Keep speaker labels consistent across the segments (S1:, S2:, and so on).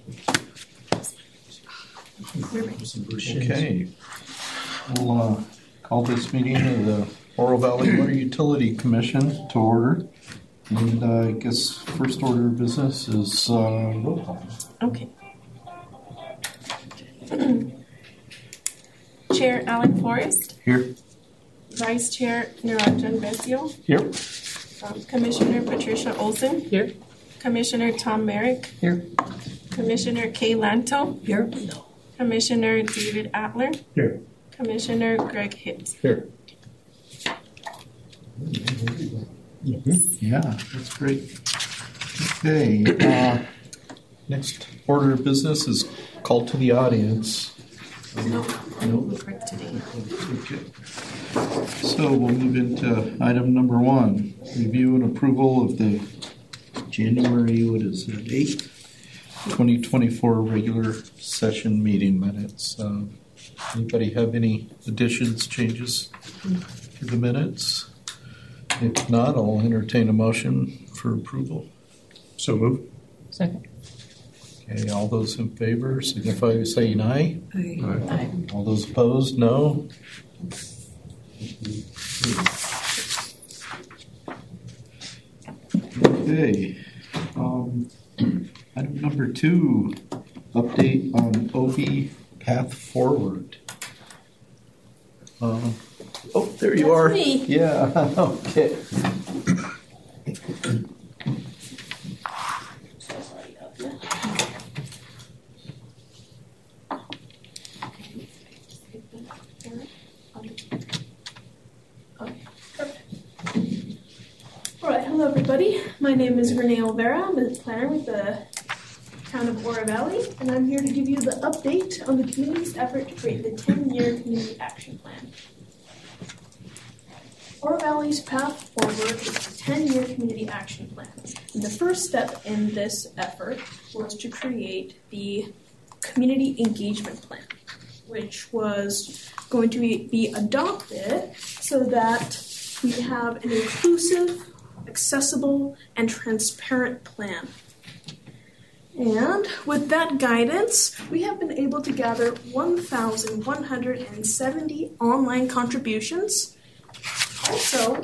S1: Okay. We'll call this meeting of the Oro Valley Water Utility Commission to order. And I guess first order of business is roll call.
S2: Okay. Chair Alan Forrest.
S1: Here.
S2: Vice Chair Niranjan Besio.
S1: Here.
S2: Commissioner Patricia Olson.
S3: Here.
S2: Commissioner Tom Merrick.
S3: Here.
S2: Commissioner Kay Lanto.
S3: Here.
S2: Commissioner David Adler.
S1: Here.
S2: Commissioner Greg Hibbs.
S1: Here. Yeah, that's great. Okay. Next order of business is called to the audience.
S2: No.
S1: Okay. So we'll move into item number 1. Review and approval of the January, 8th, 2024 regular session meeting minutes. Anybody have any additions, changes to the minutes? If not, I'll entertain a motion for approval. So move.
S3: Second.
S1: Okay, all those in favor signify by saying aye.
S3: Aye.
S1: All those opposed, no. Okay. Item number 2, update on OB Path Forward. There you are.
S2: me.
S1: Yeah, okay.
S4: All right, hello everybody. My name is Renee Olvera. I'm a planner with the town of Oro Valley, and I'm here to give you the update on the community's effort to create the 10-year community action plan. Oro Valley's Path Forward is a 10-year community action plan. And the first step in this effort was to create the community engagement plan, which was going to be adopted so that we have an inclusive, accessible, and transparent plan. And with that guidance, we have been able to gather 1,170 online contributions, also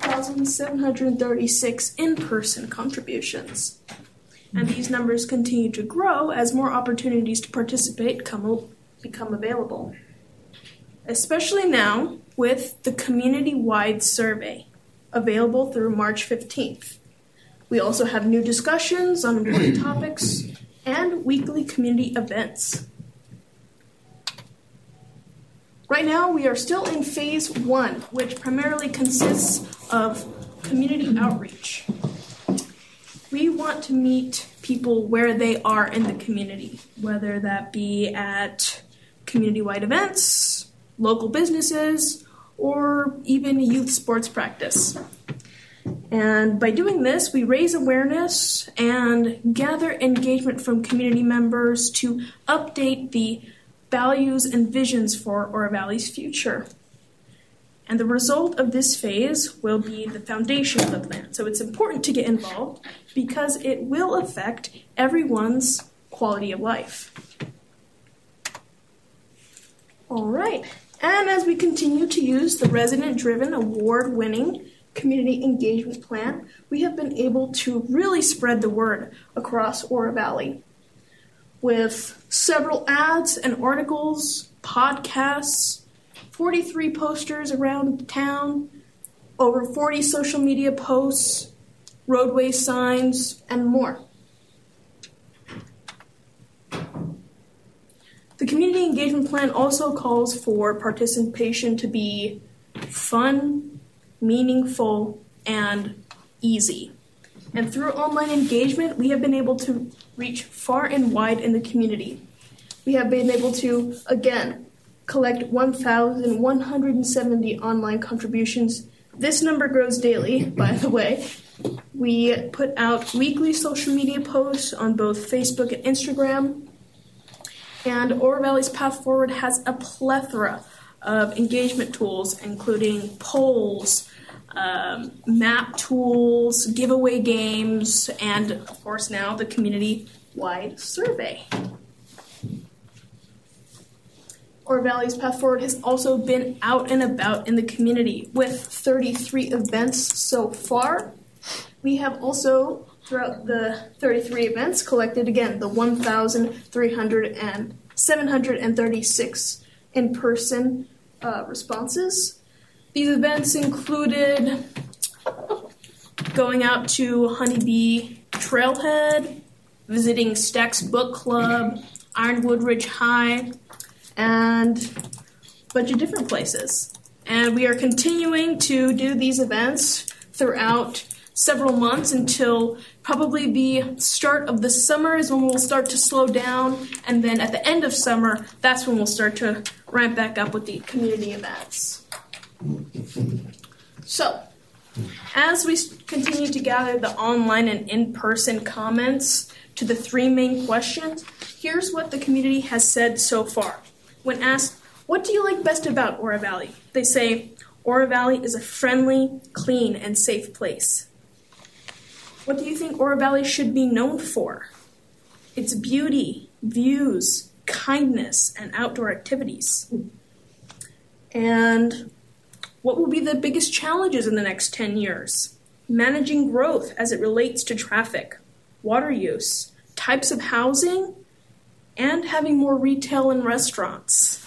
S4: 1,736 in-person contributions. And these numbers continue to grow as more opportunities to participate become available. Especially now with the community-wide survey available through March 15th. We also have new discussions on important topics and weekly community events. Right now, we are still in phase 1, which primarily consists of community outreach. We want to meet people where they are in the community, whether that be at community-wide events, local businesses, or even youth sports practice. And by doing this, we raise awareness and gather engagement from community members to update the values and visions for Oro Valley's future. And the result of this phase will be the foundation of the plan. So it's important to get involved because it will affect everyone's quality of life. All right. And as we continue to use the resident-driven, award-winning community engagement plan, we have been able to really spread the word across Oro Valley with several ads and articles, podcasts, 43 posters around town, over 40 social media posts, roadway signs, and more. The community engagement plan also calls for participation to be fun, meaningful, and easy. And through online engagement, we have been able to reach far and wide in the community. We have been able to, again, collect 1,170 online contributions. This number grows daily, by the way. We put out weekly social media posts on both Facebook and Instagram. And Oro Valley's Path Forward has a plethora of engagement tools, including polls, map tools, giveaway games, and of course now the community community-wide survey. Oro Valley's Path Forward has also been out and about in the community with 33 events so far. We have also, throughout the 33 events, collected again the 1,736 in-person responses. These events included going out to Honeybee Trailhead, visiting Stack's Book Club, Ironwood Ridge High, and a bunch of different places. And we are continuing to do these events throughout several months until probably the start of the summer is when we'll start to slow down, and then at the end of summer, that's when we'll start to ramp back up with the community events. So, as we continue to gather the online and in-person comments to the three main questions, here's what the community has said so far. When asked, what do you like best about Oro Valley? They say, Oro Valley is a friendly, clean, and safe place. What do you think Oro Valley should be known for? Its beauty, views, kindness, and outdoor activities. And what will be the biggest challenges in the next 10 years? Managing growth as it relates to traffic, water use, types of housing, and having more retail and restaurants.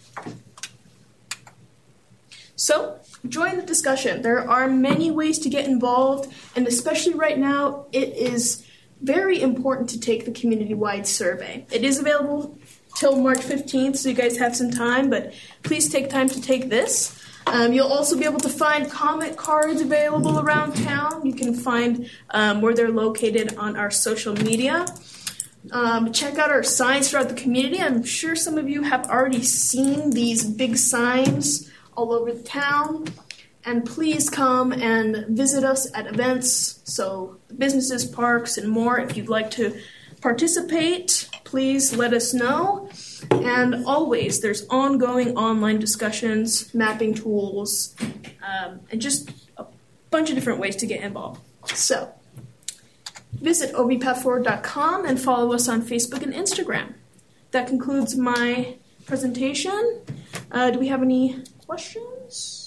S4: So, join the discussion. There are many ways to get involved, and especially right now, it is very important to take the community-wide survey. It is available till March 15th, so you guys have some time, but please take time to take this. You'll also be able to find comment cards available around town. You can find where they're located on our social media. Check out our signs throughout the community. I'm sure some of you have already seen these big signs all over the town. And please come and visit us at events, so businesses, parks, and more. If you'd like to participate, please let us know. And always, there's ongoing online discussions, mapping tools, and just a bunch of different ways to get involved. So, visit ovpathforward.com and follow us on Facebook and Instagram. That concludes my presentation. Do we have any questions?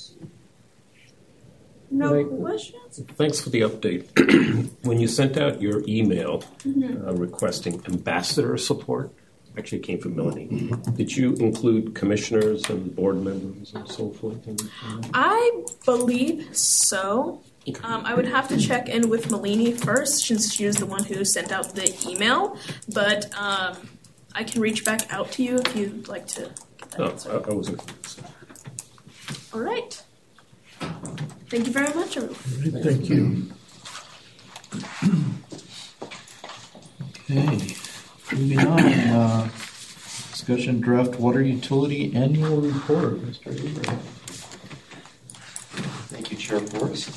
S4: No questions?
S3: Thanks for the update. When you sent out your email requesting ambassador support, actually it came from Melanie, did you include commissioners and board members and so forth?
S4: I believe so.
S3: Okay.
S4: I would have to check in with Melanie first, since she was the one who sent out the email, but I can reach back out to you if you'd like to get that answer.
S3: I wasn't.
S4: All right. Thank you very much, everyone.
S1: Thank you. Okay, moving on. Discussion draft water utility annual report, Mr. Avery.
S5: Thank you, Chair Forrest.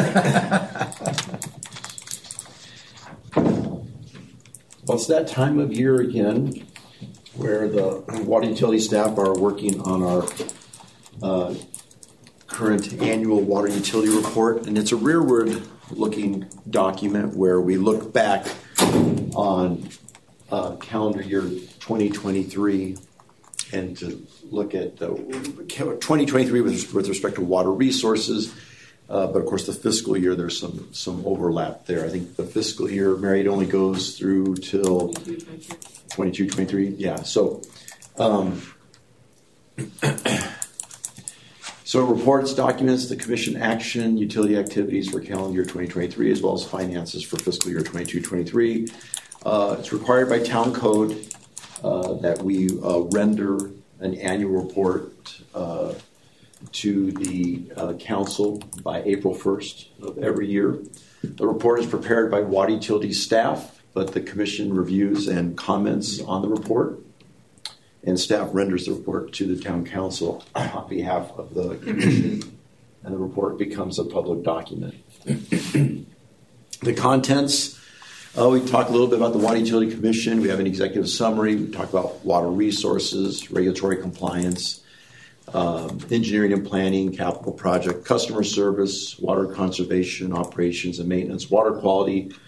S5: Well, it's that time of year again where the water utility staff are working on our current annual water utility report, and it's a rearward-looking document where we look back on calendar year 2023 and to look at 2023 with respect to water resources, but of course the fiscal year, there's some overlap there. I think the fiscal year, Mary, it only goes through till 22-23. Yeah, so so it reports, documents the commission action, utility activities for calendar year 2023, as well as finances for fiscal year 22-23. It's required by town code that we render an annual report to the council by April 1st of every year. The report is prepared by water utility staff, but the commission reviews and comments on the report, and staff renders the report to the town council on behalf of the commission, and the report becomes a public document. The contents, we talk a little bit about the Water Utility Commission. We have an executive summary. We talk about water resources, regulatory compliance, engineering and planning, capital project, customer service, water conservation, operations and maintenance, water quality,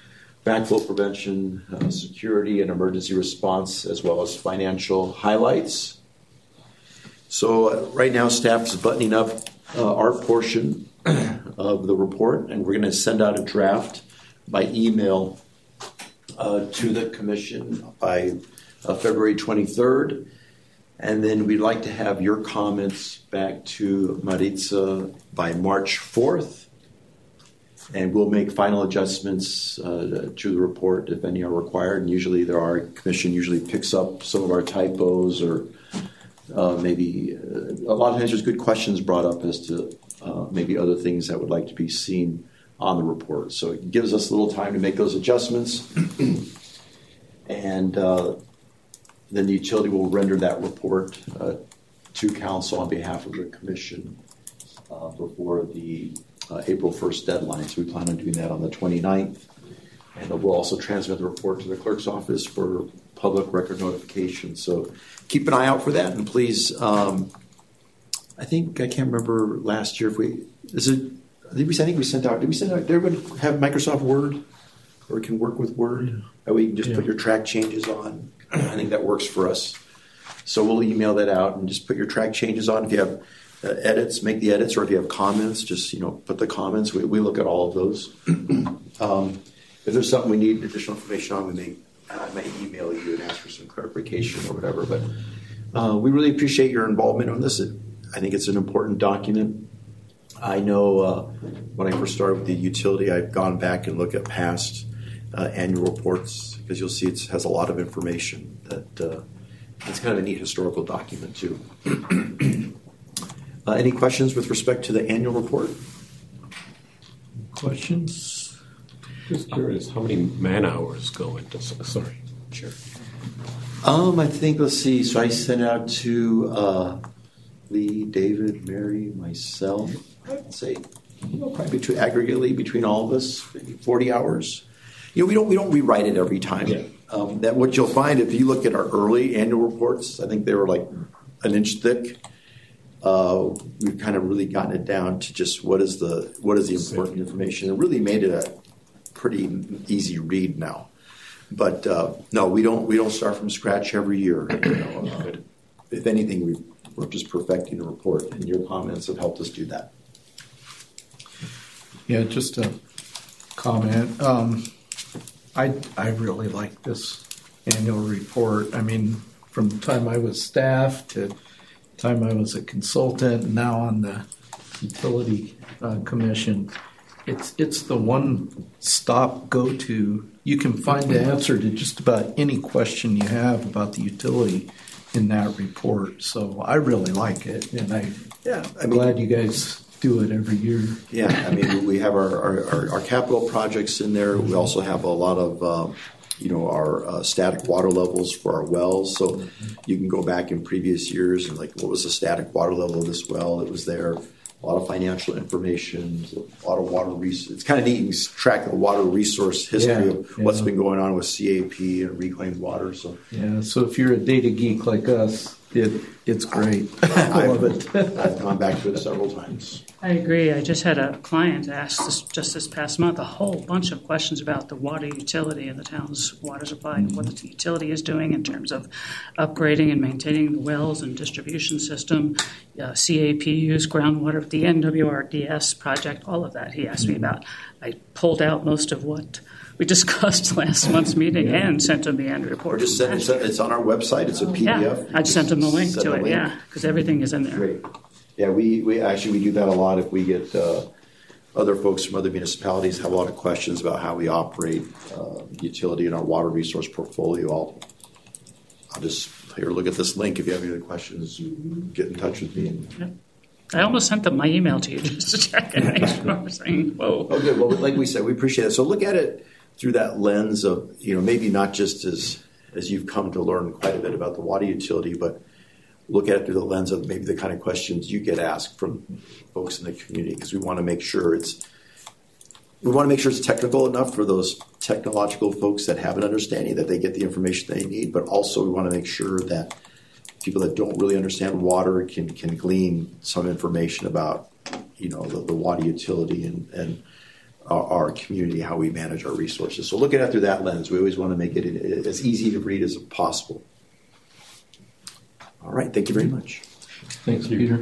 S5: backflow prevention, security and emergency response, as well as financial highlights. So right now, staff is buttoning up our portion of the report, and we're going to send out a draft by email to the commission by February 23rd. And then we'd like to have your comments back to Maritza by March 4th. And we'll make final adjustments to the report if any are required. And usually there are, commission usually picks up some of our typos, or maybe a lot of times there's good questions brought up as to maybe other things that would like to be seen on the report. So it gives us a little time to make those adjustments. And then the utility will render that report to council on behalf of the commission before the April 1st deadline. So we plan on doing that on the 29th. And we'll also transmit the report to the clerk's office for public record notification. So keep an eye out for that. And please, I can't remember last year if we, I think we sent out, did everybody have Microsoft Word? Or can work with Word? That way you can just put your track changes on. I think that works for us. So we'll email that out and just put your track changes on. If you have edits, make the edits, or if you have comments, just put the comments. We look at all of those. If there's something we need additional information on, I may email you and ask for some clarification or whatever. But we really appreciate your involvement on this. I think it's an important document. I know when I first started with the utility, I've gone back and looked at past annual reports, because you'll see it has a lot of information. That it's kind of a neat historical document too. Any questions with respect to the annual report?
S1: Questions?
S3: Just curious, how many man hours go into? Sorry, Chair.
S5: I think, let's see. So I sent out to Lee, David, Mary, myself. I'd say probably aggregately between all of us, maybe 40 hours. We don't rewrite it every time.
S3: Yeah.
S5: That what you'll find if you look at our early annual reports, I think they were like an inch thick. We've kind of really gotten it down to just what is the important information. It really made it a pretty easy read now. But no, we don't start from scratch every year. If anything, we're just perfecting the report, and your comments have helped us do that.
S1: Yeah, just a comment. I really like this annual report. I mean, from the time I was staff to the time I was a consultant, and now on the utility commission, it's the one-stop go-to. You can find the answer to just about any question you have about the utility in that report. So I really like it, and I'm glad you guys do it every year.
S5: Yeah, I mean, we have our capital projects in there. We also have a lot of our static water levels for our wells. So you can go back in previous years and what was the static water level of this well? It was there. A lot of financial information, a lot of water resource. It's kind of neat to track the water resource history of what's been going on with CAP and reclaimed water. So
S1: if you're a data geek like us, it's great. I love it.
S5: I've gone back to it several times.
S6: I agree. I just had a client ask just this past month a whole bunch of questions about the water utility and the town's water supply and what the utility is doing in terms of upgrading and maintaining the wells and distribution system, CAPUs, groundwater, the NWRDS project, all of that he asked me about. I pulled out most of what we discussed last month's meeting and sent him the annual report.
S5: Just it's on our website. It's a PDF.
S6: Yeah, I just sent him the link to it, because everything is in there.
S5: Great. Yeah, we do that a lot. If we get other folks from other municipalities have a lot of questions about how we operate utility in our water resource portfolio, I'll just look at this link. If you have any other questions, get in touch with me.
S6: I almost sent them my email to you just to check and make sure I'm saying, whoa.
S5: Okay, well, like we said, we appreciate it. So look at it through that lens of, maybe not just as you've come to learn quite a bit about the water utility, but look at it through the lens of maybe the kind of questions you get asked from folks in the community, because we want to make sure it's technical enough for those technological folks that have an understanding that they get the information they need, but also we want to make sure that people that don't really understand water can glean some information about the water utility and our community, how we manage our resources. So looking at it through that lens, we always want to make it as easy to read as possible. All right, thank you very much.
S1: Thanks, Peter.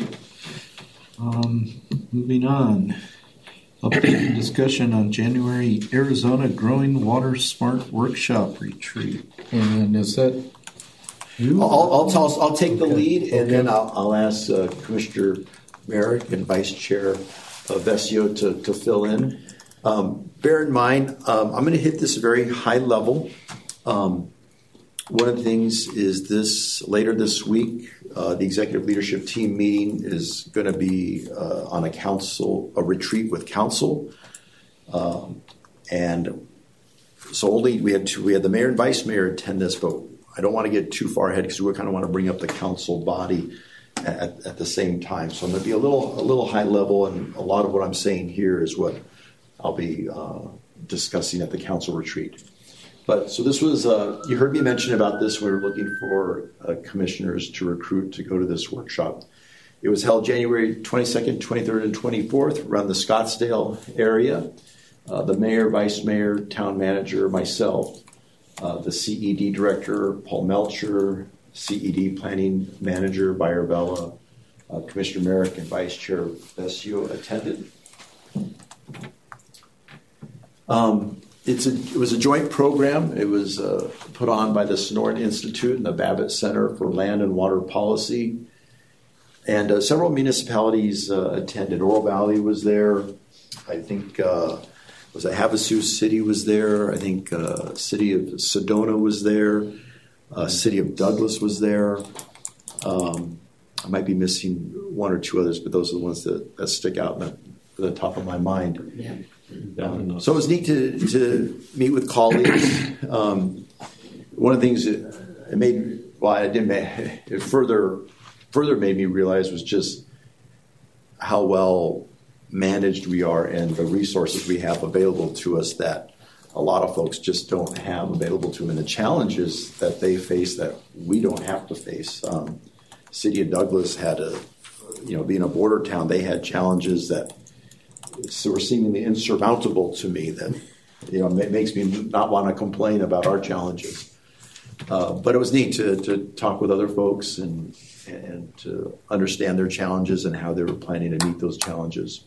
S1: Moving on. Update and discussion on January Arizona Growing Water Smart Workshop Retreat. And is that you?
S5: I'll take the lead, and then I'll ask Commissioner Merrick and Vice Chair Vesio to fill in. Bear in mind, I'm going to hit this very high level. One of the things is later this week, the executive leadership team meeting is going to be on a retreat with council, and so only we had the mayor and vice mayor attend this, but I don't want to get too far ahead because we kind of want to bring up the council body at the same time. So I'm going to be a little high level, and a lot of what I'm saying here is what I'll be discussing at the council retreat. But so this was, you heard me mention about this when we were looking for commissioners to recruit to go to this workshop. It was held January 22nd, 23rd, and 24th around the Scottsdale area. The mayor, vice mayor, town manager, myself, the CED director, Paul Melcher, CED planning manager, Bayer Bella, Commissioner Merrick, and Vice Chair Vesio attended. It was a joint program. It was put on by the Sonoran Institute and the Babbitt Center for Land and Water Policy. And several municipalities attended. Oro Valley was there. I think Havasu City was there. I think City of Sedona was there. City of Douglas was there. I might be missing one or two others, but those are the ones that stick out at the top of my mind. Yeah. So it was neat to meet with colleagues. One of the things it further made me realize was just how well managed we are and the resources we have available to us that a lot of folks just don't have available to them, and the challenges that they face that we don't have to face. City of Douglas had being a border town, they had challenges that were seemingly insurmountable to me that, it makes me not want to complain about our challenges. But it was neat to talk with other folks and to understand their challenges and how they were planning to meet those challenges.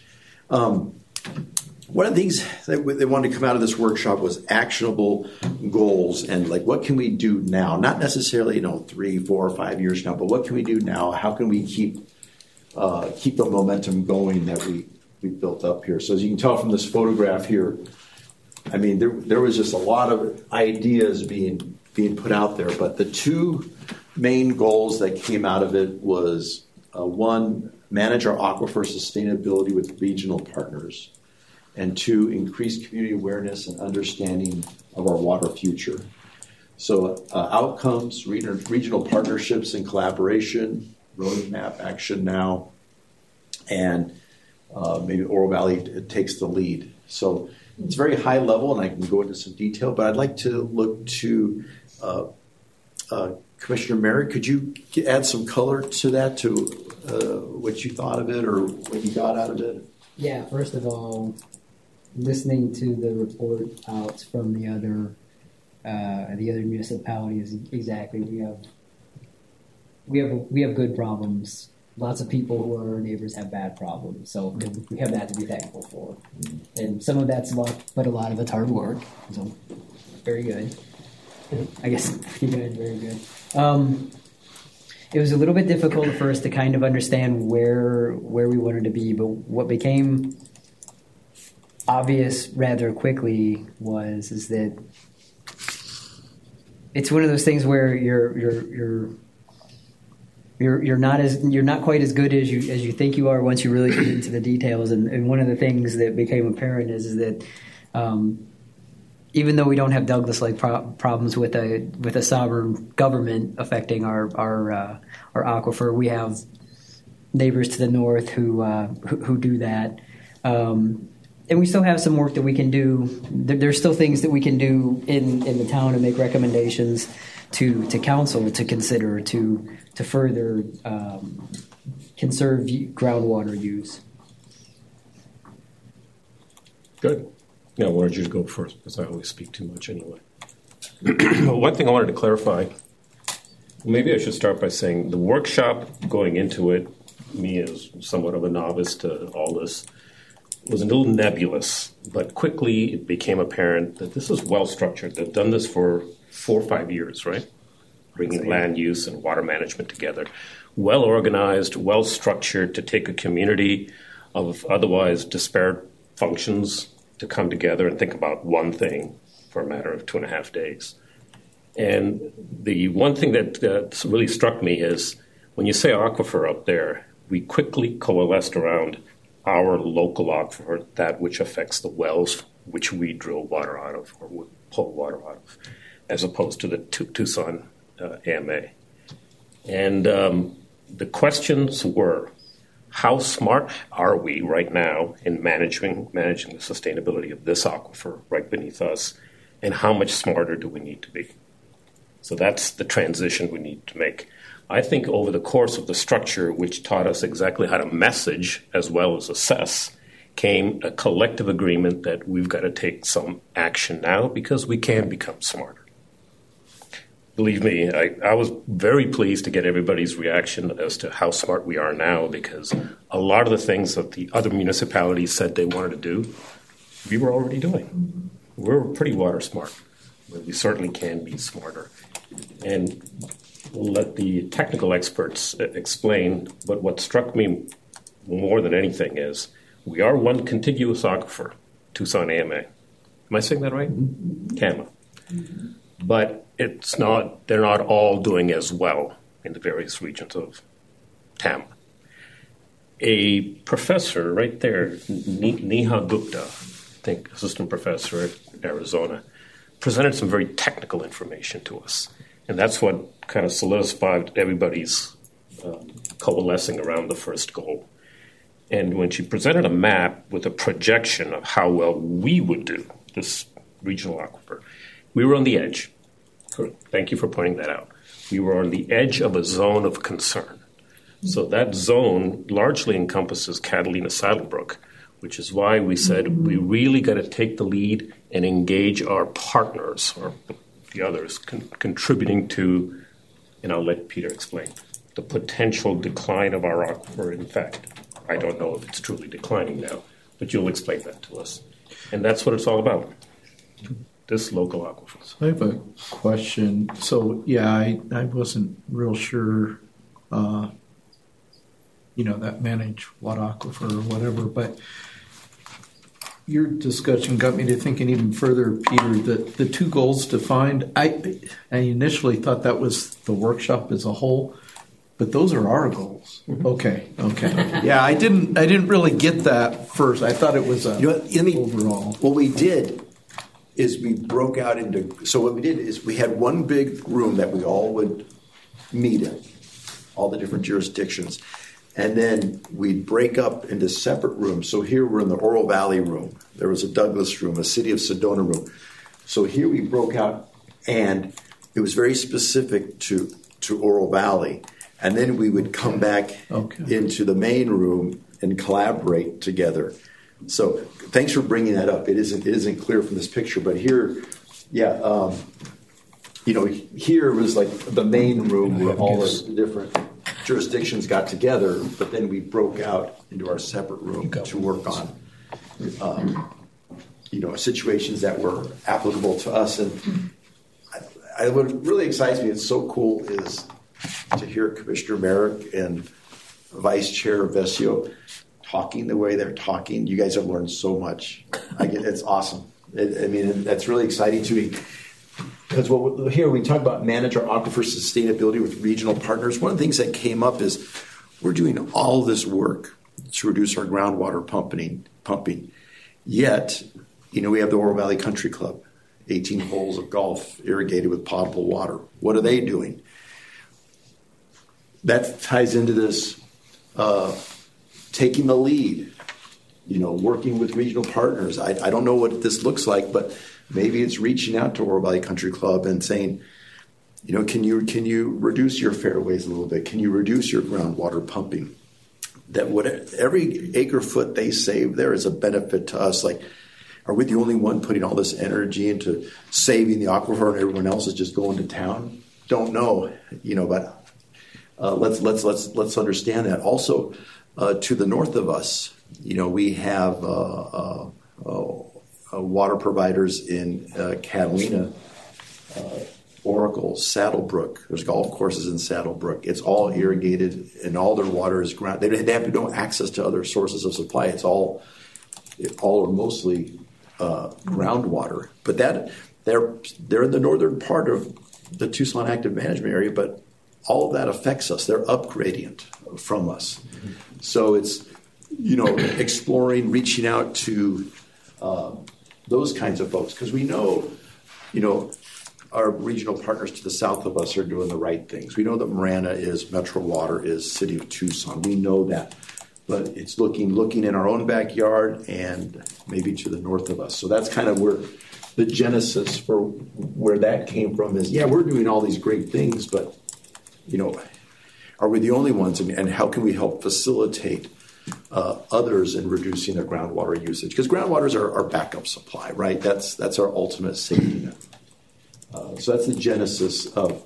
S5: One of the things that they wanted to come out of this workshop was actionable goals and what can we do now? Not necessarily 3, 4, or 5 years now, but what can we do now? How can we keep the momentum going that we built up here? So as you can tell from this photograph here, I mean there was just a lot of ideas being put out there, but the two main goals that came out of it was one, manage our aquifer sustainability with regional partners, and two, increase community awareness and understanding of our water future. So outcomes, regional partnerships and collaboration, roadmap, action now, and maybe Oro Valley takes the lead. So it's very high level, and I can go into some detail, but I'd like to look to Commissioner Merrick. Could you add some color to that, to what you thought of it or what you got out of it?
S7: Yeah, first of all, listening to the report outs from the other municipalities, exactly. We have good problems. Lots of people who are our neighbors have bad problems, so we have that to be thankful for. And some of that's luck, but a lot of it's hard work. So very good. I guess you guys very good. It was a little bit difficult at first to kind of understand where we wanted to be, but what became obvious rather quickly is that it's one of those things where you're not quite as good as you think you are once you really get into the details. And one of the things that became apparent is that even though we don't have Douglas-like problems with a sovereign government affecting our aquifer, we have neighbors to the north who do that. And we still have some work that we can do. There's still things that we can do in the town and make recommendations to council to consider to further conserve groundwater use.
S3: Good. Yeah, I wanted you to go first because I always speak too much anyway. One thing I wanted to clarify, maybe I should start by saying the workshop going into it, me as somewhat of a novice to all this, was a little nebulous, but quickly it became apparent that this is well structured. They've done this for 4 or 5 years, right? Bringing land use and water management together. Well organized, well structured to take a community of otherwise disparate functions to come together and think about one thing for a matter of 2.5 days. And the one thing that really struck me is when you say aquifer up there, we quickly coalesced around our local aquifer, that which affects the wells which we drill water out of or would pull water out of, as opposed to the Tucson AMA. And the questions were, how smart are we right now in managing the sustainability of this aquifer right beneath us, and how much smarter do we need to be? So that's the transition we need to make. I think over the course of the structure, which taught us exactly how to message as well as assess, came a collective agreement that we've got to take some action now because we can become smarter. Believe me, I was very pleased to get everybody's reaction as to how smart we are now, because a lot of the things that the other municipalities said they wanted to do, we were already doing. We're pretty water smart, but we certainly can be smarter. And we'll let the technical experts explain, but what struck me more than anything is we are one contiguous aquifer, Tucson AMA. Am I saying that right? CAMA. But they're not all doing as well in the various regions of TAMA. A professor right there, Neha Gupta, I think assistant professor at Arizona, presented some very technical information to us. And that's what kind of solidified everybody's coalescing around the first goal. And when she presented a map with a projection of how well we would do, this regional aquifer, we were on the edge. Thank you for pointing that out. We were on the edge of a zone of concern. So that zone largely encompasses Catalina Saddlebrook, which is why we said we really got to take the lead and engage our partners, or the others, contributing to, and I'll let Peter explain, the potential decline of our aquifer. In fact, I don't know if it's truly declining now, but you'll explain that to us. And that's what it's all about, this local aquifer.
S1: So I have a question. So, yeah, I wasn't real sure, that manage what aquifer or whatever, but your discussion got me to thinking even further, Peter, that the two goals defined, I initially thought that was the workshop as a whole, but those are our goals. Mm-hmm. Okay. Yeah, I didn't really get that first. I thought it was overall.
S5: What we did is we broke out into, so what we did is we had one big room that we all would meet in, all the different jurisdictions. And then we'd break up into separate rooms. So here we're in the Oro Valley room. There was a Douglas room, a City of Sedona room. So here we broke out, and it was very specific to Oro Valley. And then we would come back into the main room and collaborate together. So thanks for bringing that up. It isn't clear from this picture, but here, here was like the main room where all the different jurisdictions got together, but then we broke out into our separate room to work on, situations that were applicable to us. And what really excites me, it's so cool, is to hear Commissioner Merrick and Vice Chair Vescio talking the way they're talking. You guys have learned so much. It's awesome. That's really exciting to me. Because here we talk about manage our aquifer sustainability with regional partners. One of the things that came up is we're doing all this work to reduce our groundwater pumping. Yet, we have the Oro Valley Country Club, 18 holes of golf irrigated with potable water. What are they doing? That ties into this taking the lead, working with regional partners. I don't know what this looks like, but maybe it's reaching out to Oro Valley Country Club and saying, can you reduce your fairways a little bit? Can you reduce your groundwater pumping? That every acre foot they save there is a benefit to us. Like are we the only one putting all this energy into saving the aquifer and everyone else is just going to town? Don't know, but let's understand that. Also, to the north of us, we have water providers in Catalina, Oracle, Saddlebrook. There's golf courses in Saddlebrook. It's all irrigated, and all their water is ground. They have no access to other sources of supply. It's all or mostly groundwater. But they're in the northern part of the Tucson Active Management Area, but all of that affects us. They're upgradient from us. So it's, exploring, reaching out to those kinds of folks, because we know, our regional partners to the south of us are doing the right things. We know that Marana is, Metro Water is, City of Tucson. We know that. But it's looking in our own backyard and maybe to the north of us. So that's kind of where the genesis for where that came from is, we're doing all these great things, but, are we the only ones? And how can we help facilitate others in reducing their groundwater usage? Because groundwater is our backup supply, right? That's our ultimate safety net. So that's the genesis of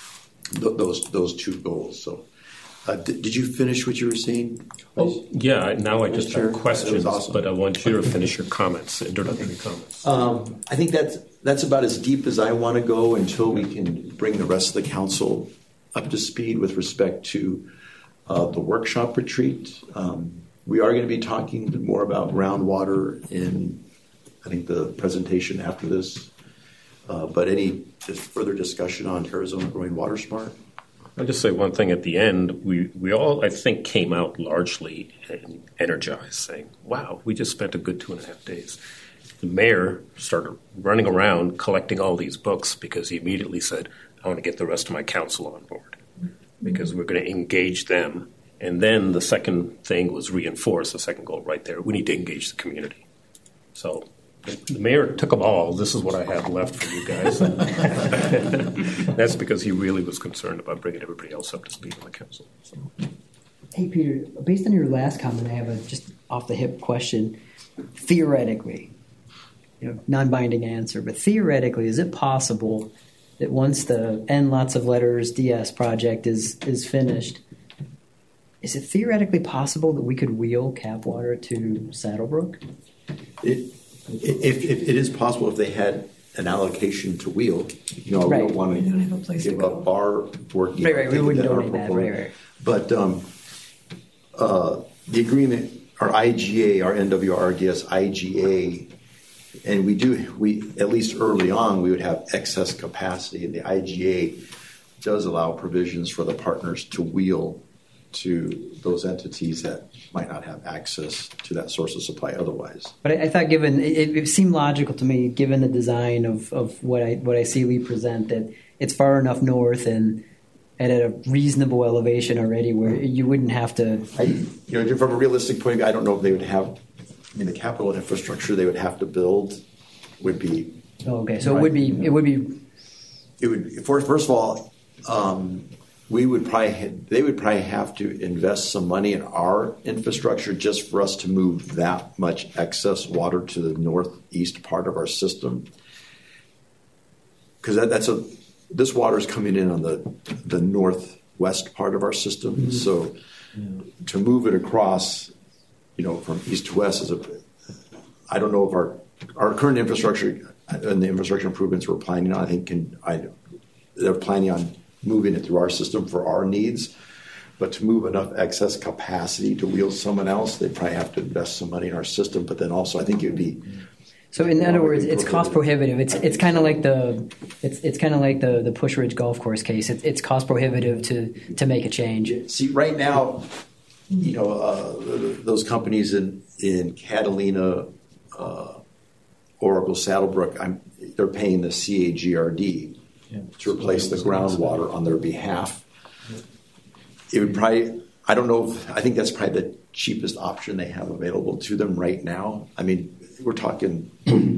S5: those two goals. So, did you finish what you were saying?
S3: Oh, yeah. Now I just have questions,
S5: awesome.
S3: But I want you to finish your comments, introductory comments.
S5: I think that's about as deep as I want to go until we can bring the rest of the council up to speed with respect to the workshop retreat. We are going to be talking more about groundwater in, I think, the presentation after this. But any further discussion on Arizona growing water smart?
S3: I'll just say one thing at the end. We all, I think, came out largely energized, saying, wow, we just spent a good 2.5 days. The mayor started running around collecting all these books because he immediately said, I want to get the rest of my council on board because we're going to engage them. And then the second thing was reinforce the second goal right there. We need to engage the community. So the mayor took them all. This is what I have left for you guys. That's because he really was concerned about bringing everybody else up to speed on the council. So.
S7: Hey, Peter, based on your last comment, I have a just off-the-hip question. Theoretically, non-binding answer, but theoretically, is it possible that once the N lots of letters DS project is finished, is it theoretically possible that we could wheel Capwater to Saddlebrook?
S5: If it is possible, if they had an allocation to wheel, we don't want to give up our work.
S7: Right. We wouldn't donate that. Right.
S5: But the agreement, our IGA, our NWRDS IGA, and we at least early on, we would have excess capacity, and the IGA does allow provisions for the partners to wheel to those entities that might not have access to that source of supply otherwise. But
S7: I thought, given it seemed logical to me, given the design of what I see Lee present, that it's far enough north and at a reasonable elevation already where you wouldn't have to.
S5: From a realistic point of view, I don't know if they would have. The capital infrastructure they would have to build would be.
S7: Okay, so right. It would be.
S5: First of all. They would probably have to invest some money in our infrastructure just for us to move that much excess water to the northeast part of our system. Because this water is coming in on the northwest part of our system. Mm-hmm. So to move it across, from east to west I don't know if our current infrastructure and the infrastructure improvements we're planning on, they're planning on moving it through our system for our needs, but to move enough excess capacity to wheel someone else, they'd probably have to invest some money in our system. But then also, I think it would be.
S7: So in other words, it's cost prohibitive. It's kind of like the Push Ridge Golf Course case. It's cost prohibitive to make a change.
S5: See, right now, those companies in Catalina, Oracle, Saddlebrook, they're paying the CAGRD. To replace the groundwater on their behalf. It would probably, I don't know, I think that's probably the cheapest option they have available to them right now. We're talking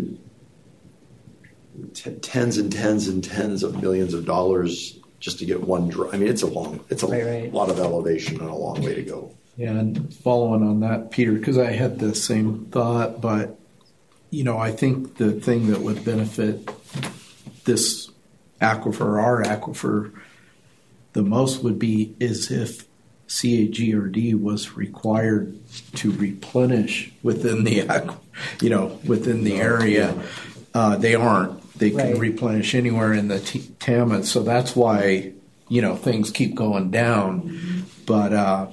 S5: tens and tens and tens of millions of dollars just to get one it's a lot of elevation and a long way to go.
S1: Yeah, and following on that, Peter, because I had the same thought, but I think the thing that would benefit this aquifer, our aquifer, the most would be is if CAGRD was required to replenish within the within the area. They aren't. They can replenish anywhere in the Tama, so that's why things keep going down. But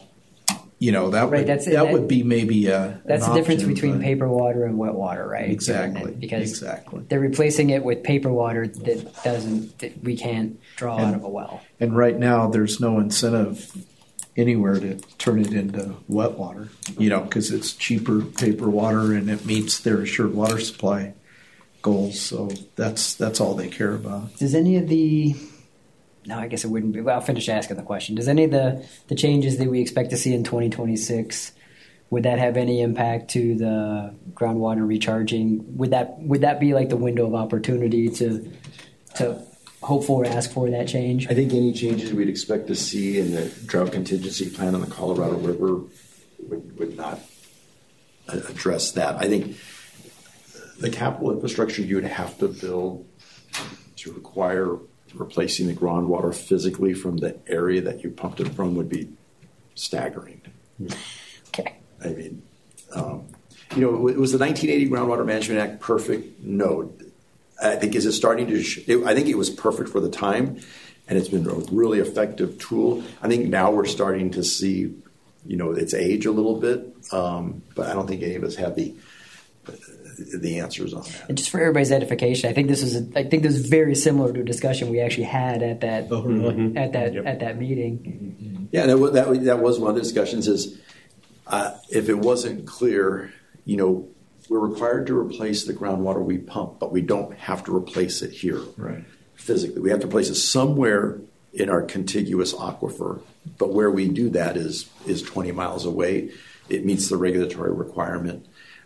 S1: that would be maybe
S7: that's the difference between paper water and wet water, right?
S1: Exactly.
S7: Because they're replacing it with paper water that we can't draw out of a well.
S1: And right now, there's no incentive anywhere to turn it into wet water, because it's cheaper paper water and it meets their assured water supply goals. So that's all they care about.
S7: Does any of the No, I guess it wouldn't be. Well, I'll finish asking the question. Does any of the changes that we expect to see in 2026, would that have any impact to the groundwater recharging? Would that be like the window of opportunity to hope for or ask for that change?
S5: I think any changes we'd expect to see in the drought contingency plan on the Colorado River would not address that. I think the capital infrastructure you would have to build to require replacing the groundwater physically from the area that you pumped it from would be staggering.
S7: Okay.
S5: I mean, was the 1980 Groundwater Management Act perfect? No. I think is it starting to? I think it was perfect for the time, and it's been a really effective tool. I think now we're starting to see, its age a little bit, but I don't think any of us have the answers on that.
S7: And just for everybody's edification, I think this is very similar to a discussion we actually had at that at that meeting.
S5: Yeah, that was one of the discussions. Is if it wasn't clear, we're required to replace the groundwater we pump, but we don't have to replace it here physically. We have to place it somewhere in our contiguous aquifer, but where we do that is 20 miles away. It meets the regulatory requirement.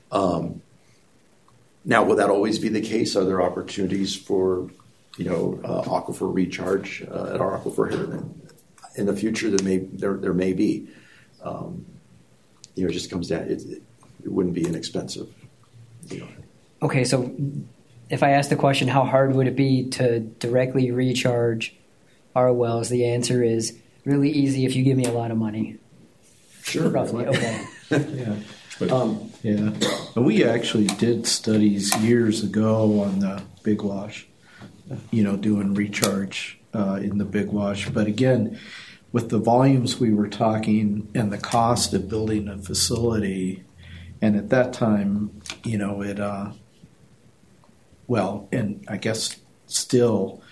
S5: Now, will that always be the case? Are there opportunities for, aquifer recharge at our aquifer here? In the future, there may be. It just comes down. It wouldn't be inexpensive.
S7: Okay, so if I ask the question, how hard would it be to directly recharge our wells? The answer is really easy if you give me a lot of money.
S5: Sure.
S7: Roughly, okay.
S1: Yeah. We actually did studies years ago on the Big Wash, doing recharge in the Big Wash. But again, with the volumes we were talking and the cost of building a facility, and at that time, and I guess still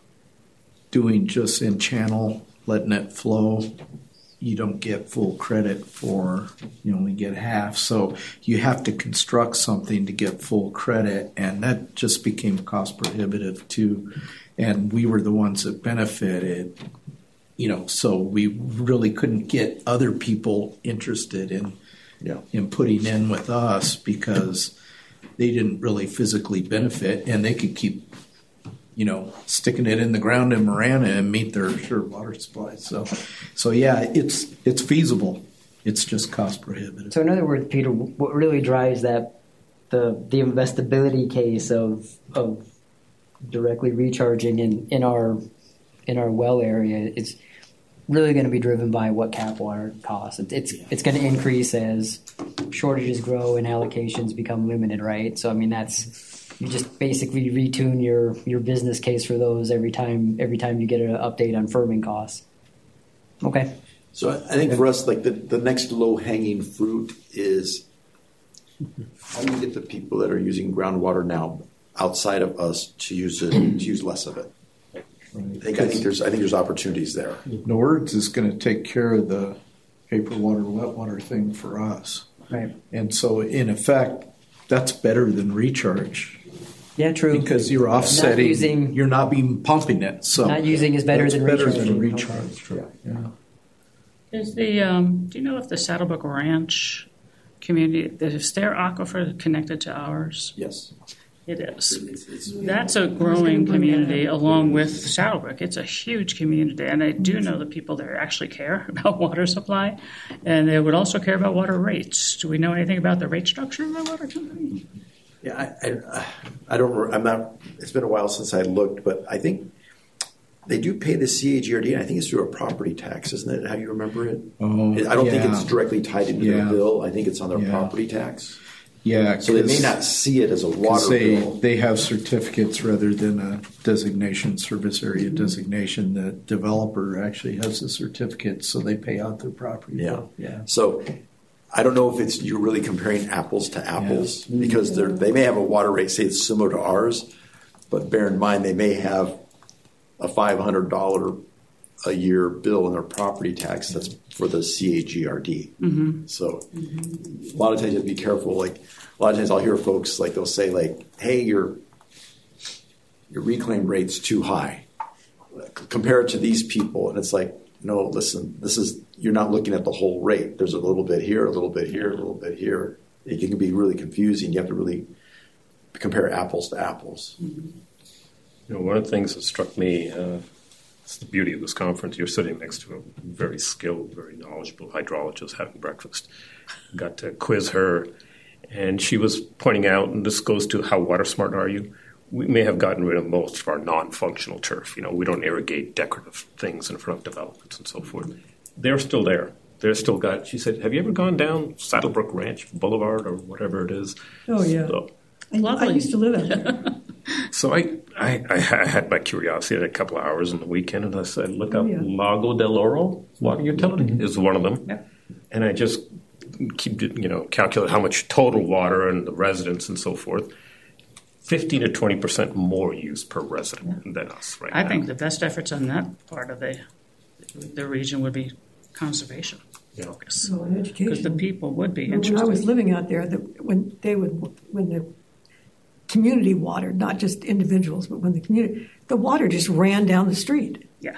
S1: doing just in channel, letting it flow, you don't get full credit for, you only get half. So you have to construct something to get full credit, and that just became cost prohibitive too. And we were the ones that benefited, so we really couldn't get other people interested in putting in with us because they didn't really physically benefit, and they could keep sticking it in the ground in Marana and meet their assured water supply. So yeah, it's feasible. It's just cost prohibitive.
S7: So in other words, Peter, what really drives that the investability case of directly recharging in our well area is really going to be driven by what cap water costs. It's going to increase as shortages grow and allocations become limited, right? So I mean you just basically retune your business case for those every time you get an update on firming costs. Okay.
S5: So I think for us, like the next low-hanging fruit is how do we get the people that are using groundwater now outside of us to use less of it? Right. I think there's opportunities there.
S1: NORDS is going to take care of the paper water, wet water thing for us.
S7: Right.
S1: And so in effect, that's better than recharge.
S7: Yeah, true.
S1: Because you're offsetting, you're not being pumping it. So
S7: not using is better than recharge.
S1: Better than recharge. True. Yeah.
S6: Is do you know if the Saddlebrook Ranch community, is their aquifer connected to ours?
S5: Yes.
S6: It is. That's a growing community along with Saddlebrook. It's a huge community, and I do know the people there actually care about water supply, and they would also care about water rates. Do we know anything about the rate structure of the water company?
S5: Yeah, I don't. I'm not. It's been a while since I looked, but I think they do pay the CAGRD. And I think it's through a property tax, isn't it? How do you remember it?
S1: Oh,
S5: I don't think
S1: yeah.
S5: it's directly tied into their
S1: Yeah.
S5: bill. I think it's on their
S1: Yeah.
S5: property tax.
S1: Yeah,
S5: So they may not see it as a water bill.
S1: they have certificates rather than a designation, service area designation. The developer actually has a certificate, so they pay out their property.
S5: Yeah.
S1: bill. Yeah.
S5: So I don't know if you're really comparing apples to apples because they may have a water rate, say it's similar to ours, but bear in mind they may have a $500 a year bill in their property tax that's for the CAGRD. So a lot of times you have to be careful. Like a lot of times I'll hear folks like they'll say like, "Hey, your reclaim rate's too high. Compare it to these people," and it's like, no, listen, you're not looking at the whole rate. There's a little bit here, a little bit here, a little bit here. It can be really confusing. You have to really compare apples to apples.
S3: One of the things that struck me, it's the beauty of this conference. You're sitting next to a very skilled, very knowledgeable hydrologist having breakfast. Got to quiz her, and she was pointing out, and this goes to how water smart are you? We may have gotten rid of most of our non-functional turf. We don't irrigate decorative things in front of developments and so forth. They're still there. They're still got. She said, "Have you ever gone down Saddlebrook Ranch Boulevard or whatever it is?"
S8: Oh, yeah.
S3: So,
S8: I used to live out there.
S3: So I had my curiosity at a couple of hours on the weekend, and I said, look up
S8: yeah.
S3: Lago del Oro water utility is one of them.
S6: Yeah.
S3: And I just calculate how much total water and the residents and so forth. 15 to 20% more use per resident than us right now.
S6: I think the best efforts on that part of the region would be conservation
S3: Yeah.
S6: focus.
S8: So in education.
S6: Because the people would be
S8: When I was
S6: interested.
S8: living out there, when the community watered, not just individuals, but when the water just ran down the street.
S6: Yeah.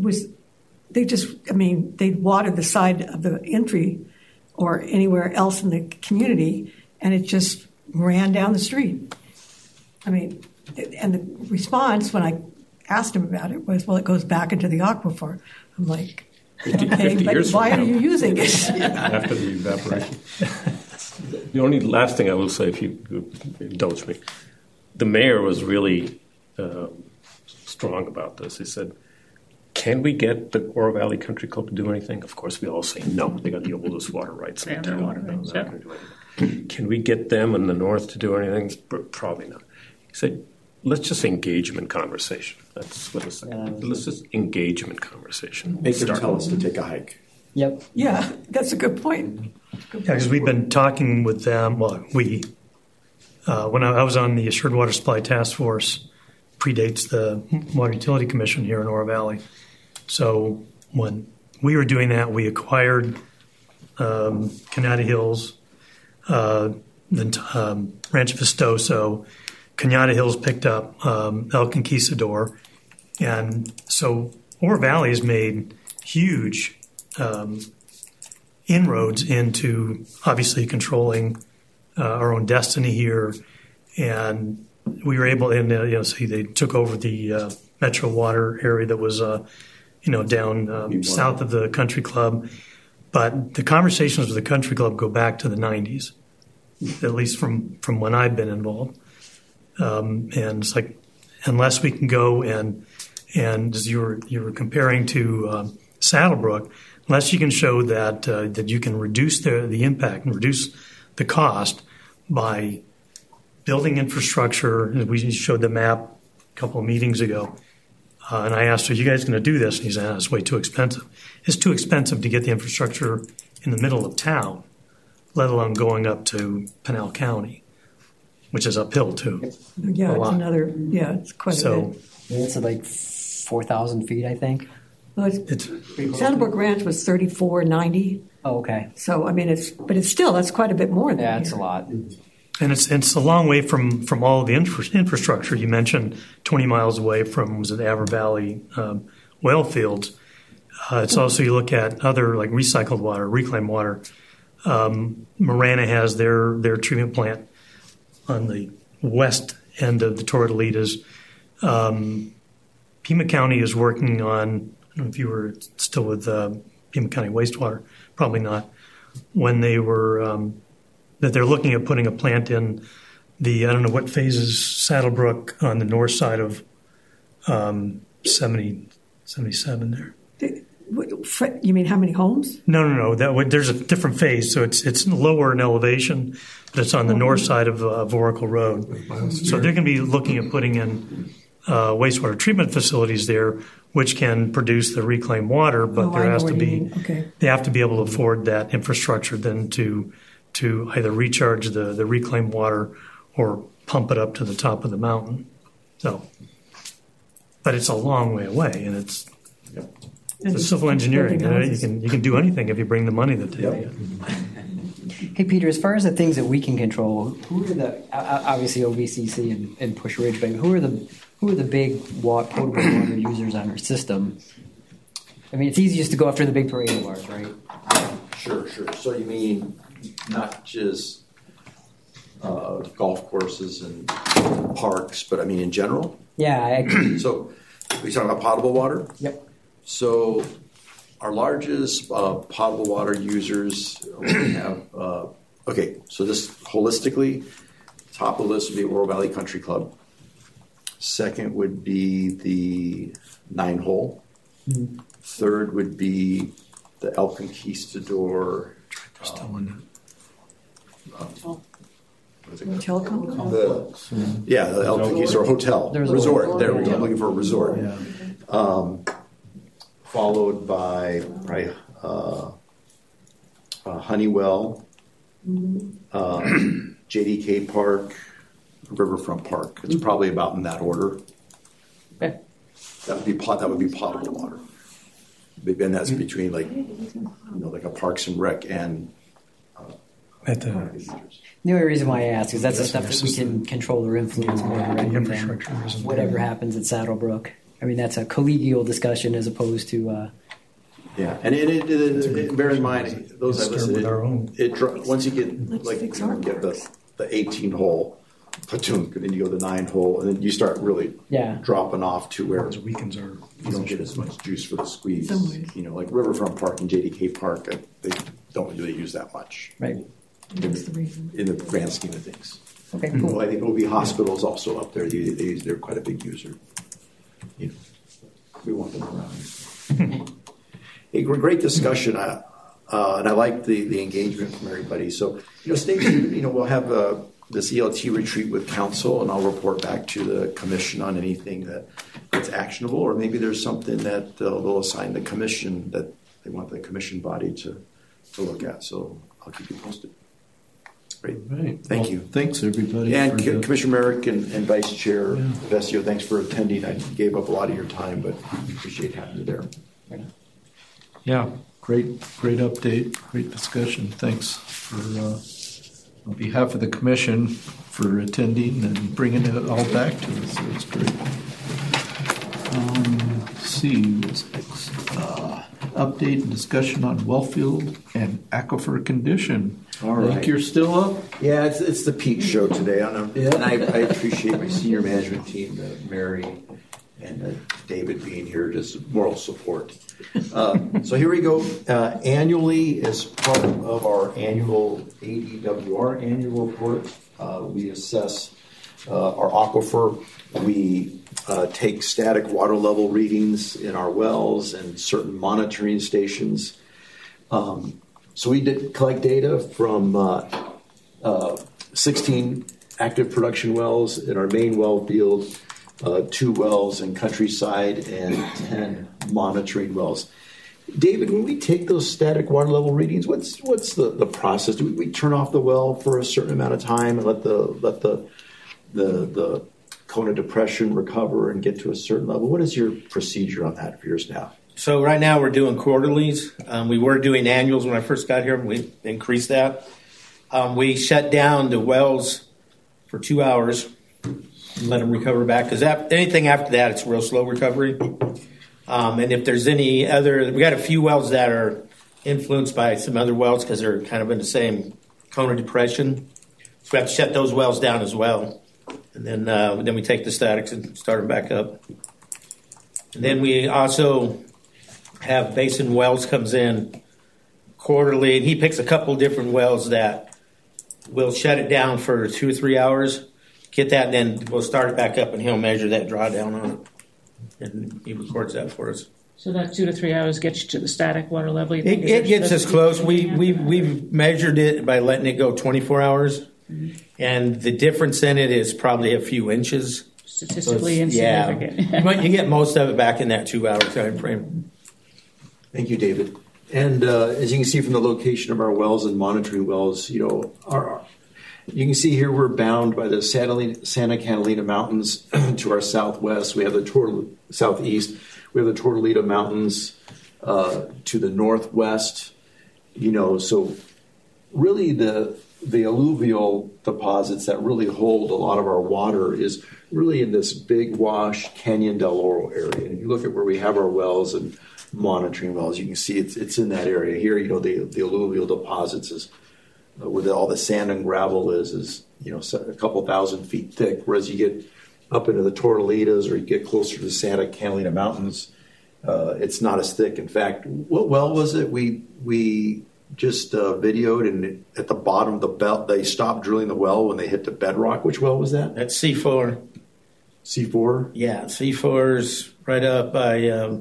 S8: They'd water the side of the entry or anywhere else in the community, and it just ran down the street. And the response when I asked him about it was, well, it goes back into the aquifer. I'm like,
S3: 50
S8: okay, but
S3: years
S8: why
S3: from
S8: are
S3: now.
S8: you using it?
S3: After the evaporation. The only last thing I will say, if you indulge me, the mayor was really strong about this. He said, can we get the Oro Valley Country Club to do anything? Of course, we all say no. They got the oldest water rights in
S6: They
S3: the
S6: have
S3: town.
S6: their water rights,
S3: They're not gonna do anything. Can we get them in the north to do anything? Probably not. He said, let's just engage them in conversation. That's what it's like. Let's just engage them in conversation.
S5: Make them tell us to take a hike.
S7: Yep.
S8: Yeah, that's a good point.
S9: Yeah, because we've been talking with them. Well, when I was on the Assured Water Supply Task Force, predates the Water Utility Commission here in Oro Valley. So when we were doing that, we acquired Canada Hills, then Rancho Vistoso. Cañada Hills picked up El Conquistador. And so Oro Valley has made huge inroads into obviously controlling our own destiny here. And we were able, see, they took over the Metro Water area that was, down south of the country club. But the conversations with the country club go back to the 90s, at least from when I've been involved. And it's like, unless we can go and as you were comparing to Saddlebrook, unless you can show that you can reduce the impact and reduce the cost by building infrastructure. We showed the map a couple of meetings ago, and I asked, "Are you guys going to do this?" And he said, "It's way too expensive. It's too expensive to get the infrastructure in the middle of town, let alone going up to Pinal County, which is uphill too."
S8: Yeah, it's quite a bit.
S7: It's like 4,000 feet, I think.
S8: Well, Saddlebrook Ranch was 3490.
S7: Oh, okay.
S8: So it's still, that's quite a bit more than
S7: Yeah,
S8: here.
S7: it's a lot.
S9: And it's a long way from all the infrastructure. You mentioned 20 miles away from, was it Avar Valley oil fields. It's also, you look at other like recycled water, reclaimed water. Marana has their treatment plant on the west end of the Tortolitas. Pima County is working on, I don't know if you were still with Pima County Wastewater, probably not, when they were, that they're looking at putting a plant in I don't know what phase is Saddlebrook on the north side of 77 there.
S8: You mean how many homes?
S9: No. There's a different phase, so it's lower in elevation, but it's on the north side of Oracle Road. So they're going to be looking at putting in wastewater treatment facilities there, which can produce the reclaimed water, but there has to be they have to be able to afford that infrastructure then to either recharge the reclaimed water or pump it up to the top of the mountain. So, but it's a long way away, and it's civil engineering. You can do anything if you bring the money that they need.
S7: Hey, Peter, as far as the things that we can control, who are the obviously OVCC and Push Ridge, but who are the big potable water users on our system? I mean, it's easy just to go after the big reservoirs, right?
S5: Sure. So you mean not just golf courses and parks, but I mean in general?
S7: Yeah.
S5: So are you talking about potable water?
S7: Yep.
S5: So our largest potable water users, we have, so this holistically, top of the list would be Oro Valley Country Club. Second would be the 9-hole. Mm-hmm. Third would be the El Conquistador.
S8: Telecom?
S5: The El Conquistador Hotel. Resort. There we go. I'm looking for a resort. Yeah. Followed by probably Honeywell, JDK Park, Riverfront Park. It's probably about in that order.
S7: Okay.
S5: That would be potable water. And that's between like a Parks and Rec and.
S7: The only reason why I ask is that's the stuff that we can control or influence more directly than whatever happens at Saddlebrook. I mean, that's a collegial discussion as opposed to.
S5: Yeah, and it bear in mind those that listen. Once you get get the 18-hole platoon, then you go to the 9-hole, and then you start really dropping off to where you don't get as much juice for the squeeze. Like Riverfront Park and JDK Park, they don't really use that much.
S7: Right.
S5: In the grand scheme of things.
S7: Okay, cool.
S5: Well, I think OB Hospital is also up there. They're quite a big user. We want them around. Hey, great discussion, and I like the engagement from everybody. So, stay tuned. We'll have this ELT retreat with council, and I'll report back to the commission on anything that's actionable, or maybe there's something that they'll assign the commission that they want the commission body to look at. So I'll keep you posted. Great.
S1: Right.
S5: Thank you.
S1: Thanks, everybody.
S5: And Commissioner Merrick and Vice Chair Vesio, thanks for attending. I gave up a lot of your time, but appreciate having you there.
S1: Yeah, great update, great discussion. Thanks on behalf of the commission for attending and bringing it all back to us. It was great. Let's see, what's next? Update and discussion on wellfield and aquifer condition.
S5: All right.
S1: I think you're still up?
S5: Yeah, it's the Pete show today. And I appreciate my senior management team, Mary and David being here, just moral support. So here we go. Annually, as part of our annual ADWR annual report, we assess our aquifer. We take static water level readings in our wells and certain monitoring stations. So we did collect data from 16 active production wells in our main well field, 2 wells in Countryside, and 10 monitoring wells. David, when we take those static water level readings, what's the process? Do we turn off the well for a certain amount of time and let the cone of depression recover and get to a certain level? What is your procedure on that for your staff?
S10: So right now we're doing quarterlies. We were doing annuals when I first got here. We increased that. We shut down the wells for 2 hours and let them recover back, because anything after that, it's real slow recovery. And if there's any other, we got a few wells that are influenced by some other wells because they're kind of in the same cone of depression. So we have to shut those wells down as well. And then we take the statics and start them back up. And then we also have Basin Wells comes in quarterly, and he picks a couple different wells that will shut it down for 2 or 3 hours. get that, and then we'll start it back up, and he'll measure that drawdown on it, and he records that for us.
S6: So that 2 to 3 hours gets you to the static water level? You think
S10: It gets us close. We've
S6: Mm-hmm.
S10: measured it by letting it go 24 hours, and the difference in it is probably a few inches.
S6: Statistically
S10: So
S6: insignificant.
S10: you get most of it back in that 2 hour time frame.
S5: Thank you, David. And as you can see from the location of our wells and monitoring wells, you can see here we're bound by the Santa Catalina Mountains to our southwest. We have the southeast. We have the Tortolita Mountains to the northwest. So really the alluvial deposits that really hold a lot of our water is really in this Big Wash, Canyon del Oro area. And if you look at where we have our wells and monitoring wells, you can see it's in that area here. The alluvial deposits is where all the sand and gravel is a couple thousand feet thick. Whereas you get up into the Tortolitas or you get closer to the Santa Catalina Mountains, it's not as thick. In fact, what well was it? We just videoed, and at the bottom of the belt, they stopped drilling the well when they hit the bedrock. Which well was that?
S10: That's C4.
S5: C4?
S10: Yeah, C4's right up by.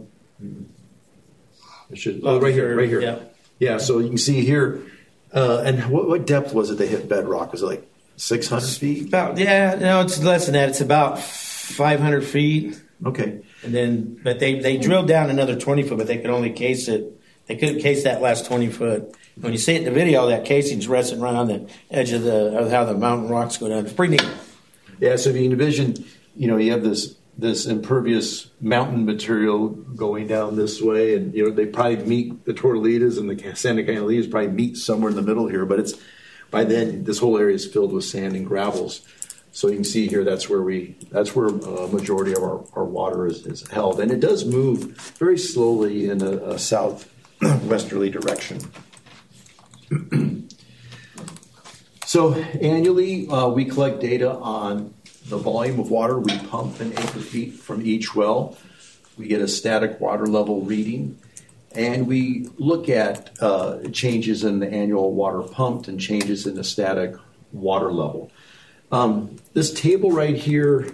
S5: Right here.
S10: Yeah.
S5: Yeah, so you can see here. And what depth was it they hit bedrock? Was it like 600 feet?
S10: It's less than that. It's about 500 feet.
S5: Okay.
S10: But they drilled down another 20 foot, but they could only case it. They couldn't case that last 20 foot. When you see it in the video, that casing's resting right on the edge of how the mountain rocks go down. It's pretty neat.
S5: Yeah, so if you envision, you have this impervious mountain material going down this way, and they probably meet the Tortolitas and the Santa Catalinas probably meet somewhere in the middle here, but it's by then this whole area is filled with sand and gravels. So you can see here that's where a majority of our water is held, and it does move very slowly in a southwesterly direction. So annually, we collect data on the volume of water we pump in acre feet from each well. We get a static water level reading, and we look at changes in the annual water pumped and changes in the static water level. This table right here,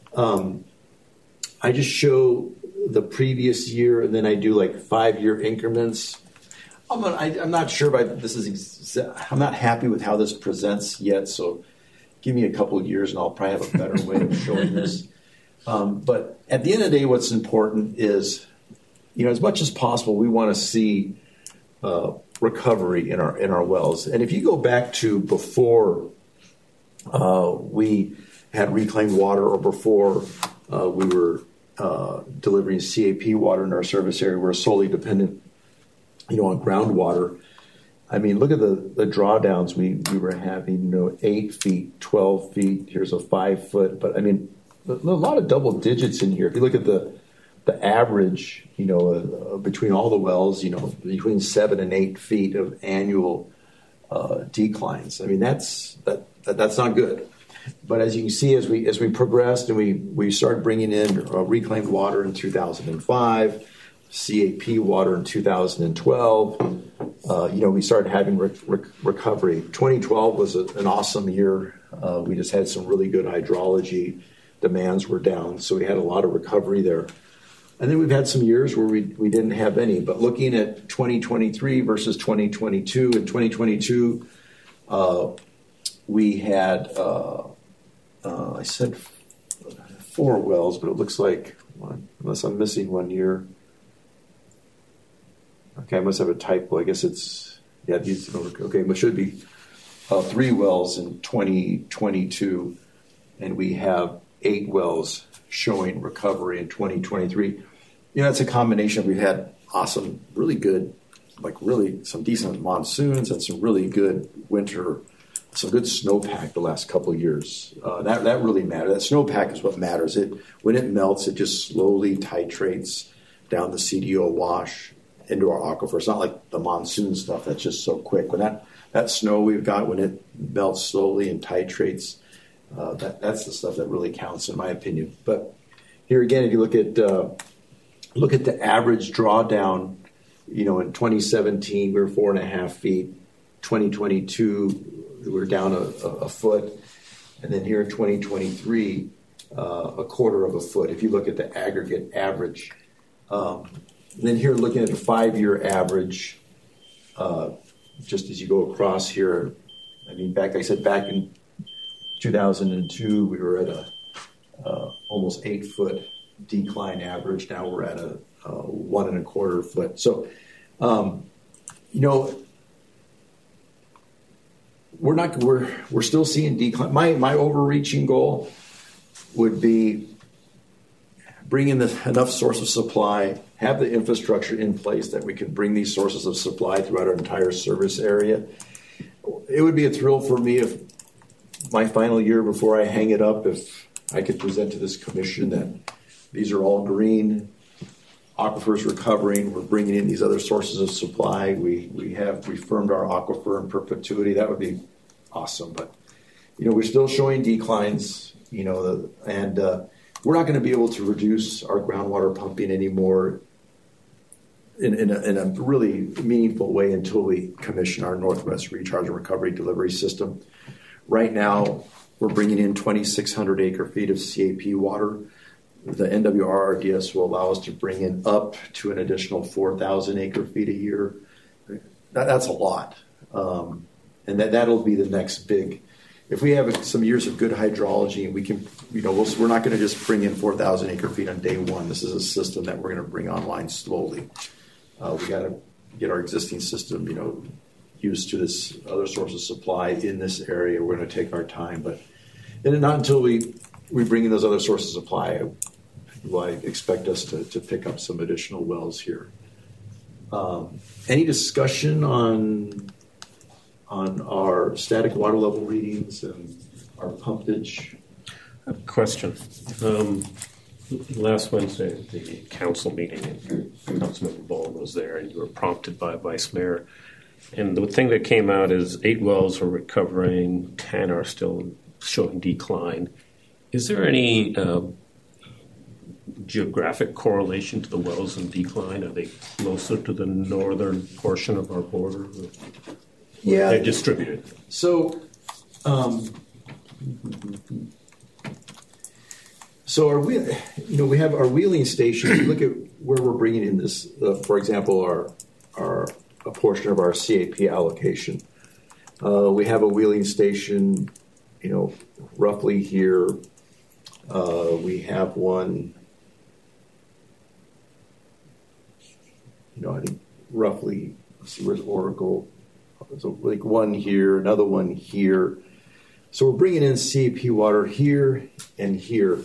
S5: I just show the previous year, and then I do like 5-year increments. I'm not sure about this. I'm not happy with how this presents yet, so give me a couple of years and I'll probably have a better way of showing this. But at the end of the day, what's important is, as much as possible, we want to see recovery in our wells. And if you go back to before we had reclaimed water, or before we were delivering CAP water in our service area, we're solely dependent, on groundwater. I mean, look at the drawdowns we were having, 8 feet, 12 feet, here's a 5 foot. But I mean, a lot of double digits in here. If you look at the average, between all the wells, between 7 and 8 feet of annual declines. I mean, that's not good. But as you can see, as we progressed and we started bringing in reclaimed water in 2005, CAP water in 2012, we started having recovery. 2012 was an awesome year. We just had some really good hydrology. Demands were down, so we had a lot of recovery there. And then we've had some years where we didn't have any. But looking at 2023 versus 2022, in 2022, we had, I said 4 wells, but it looks like one, unless I'm missing one year. Okay, I must have a typo. I guess these, okay, it should be 3 wells in 2022, and we have 8 wells showing recovery in 2023. It's a combination. We've had awesome, really good, really some decent monsoons and some really good winter, some good snowpack the last couple of years. That really matters. That snowpack is what matters. When it melts, it just slowly titrates down the CDO wash into our aquifer. It's not like the monsoon stuff that's just so quick. When that snow we've got, when it melts slowly and titrates, that's the stuff that really counts, in my opinion. But here again, if you look at the average drawdown, in 2017 we were 4.5 feet. 2022 we were down a foot. And then here in 2023, a quarter of a foot, if you look at the aggregate average. Then here, looking at the 5-year average, just as you go across here, I mean, back in 2002, we were at a almost 8-foot decline average. Now we're at a 1 1/4 foot. So, we're still seeing decline. My overreaching goal would be bring in enough source of supply, have the infrastructure in place that we can bring these sources of supply throughout our entire service area. It would be a thrill for me if my final year before I hang it up, if I could present to this commission that these are all green, aquifers recovering, we're bringing in these other sources of supply, we firmed our aquifer in perpetuity. That would be awesome. But, we're still showing declines, and we're not going to be able to reduce our groundwater pumping anymore in a really meaningful way until we commission our Northwest Recharge and Recovery Delivery System. Right now, we're bringing in 2,600 acre-feet of CAP water. The NWRRDS will allow us to bring in up to an additional 4,000 acre-feet a year. That's a lot. And that'll be the next big. If we have some years of good hydrology, we can, we're not going to just bring in 4,000 acre-feet on day one. This is a system that we're going to bring online slowly. We got to get our existing system, used to this other source of supply in this area. We're going to take our time, but not until we bring in those other sources of supply will I expect us to pick up some additional wells here. Any discussion on our static water level readings and our pumpage?
S3: I have a question. Last Wednesday at the council meeting, and Councilmember Ball was there, and you were prompted by Vice Mayor. And the thing that came out is 8 wells are recovering, 10 are still showing decline. Is there any geographic correlation to the wells in decline? Are they closer to the northern portion of our border?
S5: Yeah,
S3: they're distributed.
S5: So we have our wheeling stations. Look at where we're bringing in this. For example, a portion of our CAP allocation. We have a wheeling station, roughly here. We have one, I think roughly. Let's see, where's Oracle? So like one here, another one here. So we're bringing in CAP water here and here.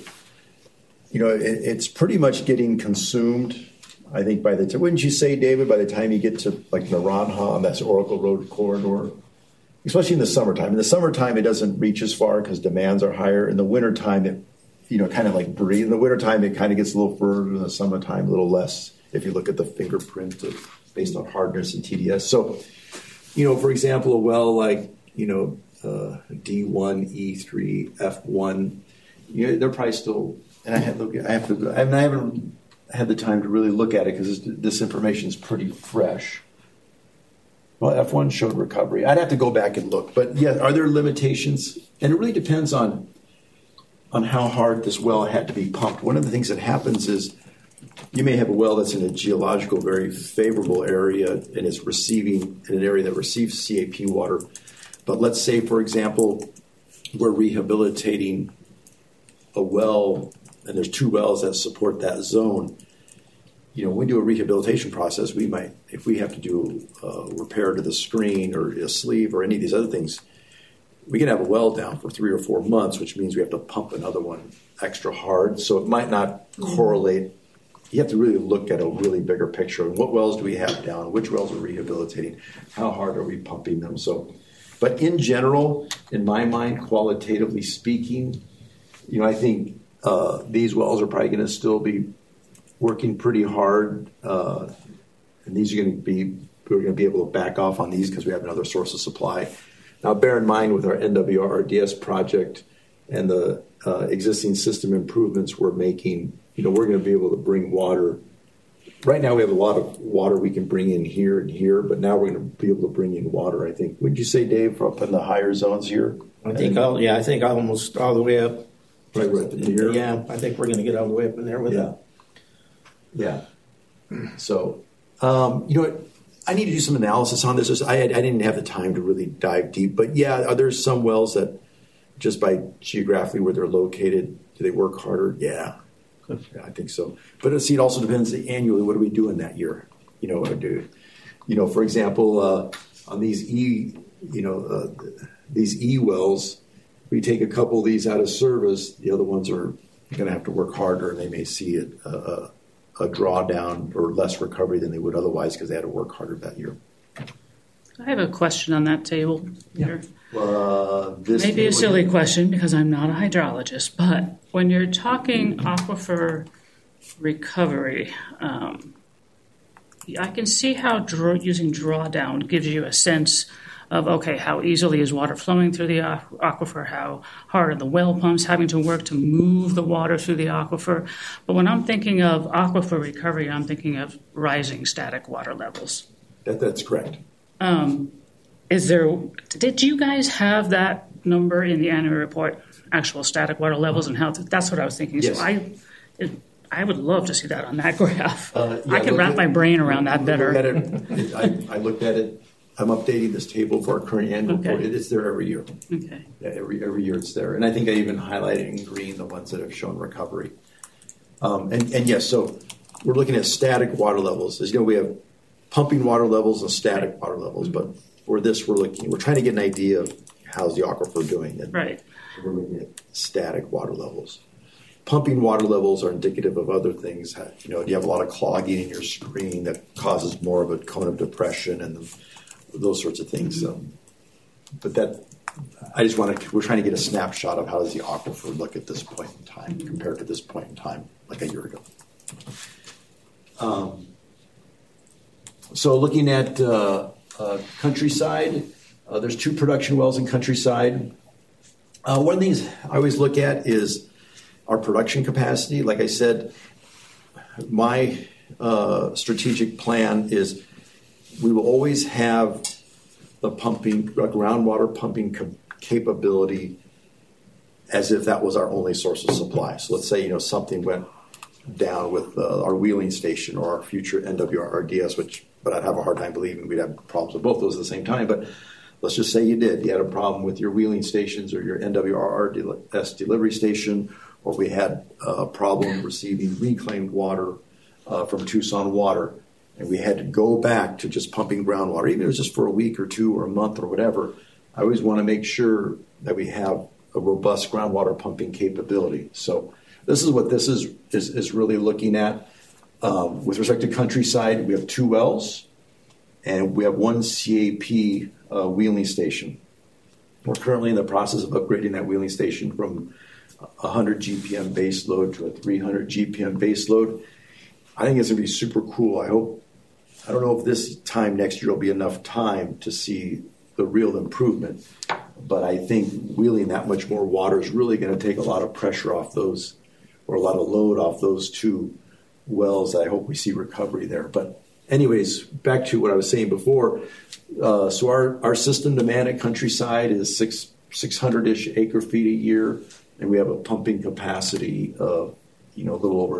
S5: It's pretty much getting consumed, I think, by the time, wouldn't you say, David, by the time you get to like Naranja on that Oracle Road corridor, especially in the summertime. In the summertime, it doesn't reach as far because demands are higher. In the wintertime, it, kind of like breathe. In the wintertime, it kind of gets a little further. In the summertime, a little less if you look at the fingerprint based on hardness and TDS. So, for example, a well like, D1, E3, F1, they're probably still, and I haven't had the time to really look at it because this information is pretty fresh. Well, F1 showed recovery. I'd have to go back and look. But yeah, are there limitations? And it really depends on how hard this well had to be pumped. One of the things that happens is you may have a well that's in a geological, very favorable area and is receiving in an area that receives CAP water. But let's say, for example, we're rehabilitating a well and there's 2 wells that support that zone. When we do a rehabilitation process, we might, if we have to do a repair to the screen or a sleeve or any of these other things, we can have a well down for 3 or 4 months, which means we have to pump another one extra hard. So it might not correlate. You have to really look at a really bigger picture. And what wells do we have down? Which wells are rehabilitating? How hard are we pumping them? But in general, in my mind, qualitatively speaking, I think these wells are probably going to still be working pretty hard, and these are going to be, we're going to be able to back off on these because we have another source of supply. Now, bear in mind with our NWRRDS project and the existing system improvements we're making, we're going to be able to bring water right now we have a lot of water we can bring in here and here, but now we're going to be able to bring in water, I think. Would you say, Dave, up in the higher zones here?
S10: I think almost all the way up.
S5: Right here?
S10: Yeah, I think we're going to get all the way up in there with it.
S5: Yeah. So, you know what? I need to do some analysis on this. I didn't have the time to really dive deep, but yeah, are there some wells that just by geographically where they're located, do they work harder? Yeah, I think so. But see, it also depends annually. What are we doing that year? For example, on these these E wells, we take a couple of these out of service. The other ones are going to have to work harder, and they may see a drawdown or less recovery than they would otherwise because they had to work harder that year.
S6: I have a question on that table here.
S5: This
S6: Maybe a silly question because I'm not a hydrologist, but when you're talking aquifer recovery, I can see how using drawdown gives you a sense of, okay, how easily is water flowing through the aquifer, how hard are the well pumps having to work to move the water through the aquifer. But when I'm thinking of aquifer recovery, I'm thinking of rising static water levels.
S5: That's correct.
S6: Did you guys have that number in the annual report, actual static water levels and how, that's what I was thinking.
S5: Yes.
S6: So I would love to see that on that graph.
S5: Yeah,
S6: I can wrap my brain around that better.
S5: I looked at it. I'm updating this table for our current annual report. It's there every year.
S6: Okay.
S5: Yeah, every year it's there. And I think I even highlighted in green the ones that have shown recovery. And yes, so we're looking at static water levels. As you know, we have pumping water levels and static water levels, but for this we're trying to get an idea of how's the aquifer doing. And
S6: right.
S5: We're looking at static water levels. Pumping water levels are indicative of other things. Do you have a lot of clogging in your screen that causes more of a cone of depression and those sorts of things. But we're trying to get a snapshot of how does the aquifer look at this point in time compared to this point in time, like a year ago. So looking at Countryside, there's 2 production wells in Countryside. One of the things I always look at is our production capacity. Like I said, my strategic plan is we will always have the groundwater pumping capability as if that was our only source of supply. So let's say, something went down with our wheeling station or our future NWRDS, but I'd have a hard time believing we'd have problems with both those at the same time. But let's just say you did. You had a problem with your wheeling stations or your NWRDS delivery station, or we had a problem receiving reclaimed water from Tucson Water, and we had to go back to just pumping groundwater, even if it was just for a week or 2 or a month or whatever. I always want to make sure that we have a robust groundwater pumping capability. So this is what this is really looking at. With respect to Countryside, we have 2 wells, and we have 1 CAP wheeling station. We're currently in the process of upgrading that wheeling station from 100 GPM base load to a 300 GPM base load. I think it's going to be super cool. I don't know if this time next year will be enough time to see the real improvement, but I think wheeling that much more water is really going to take a lot of pressure off those, or a lot of load off those 2 wells. I hope we see recovery there. But anyways, back to what I was saying before. So our system demand at Countryside is 600-ish acre feet a year, and we have a pumping capacity of a little over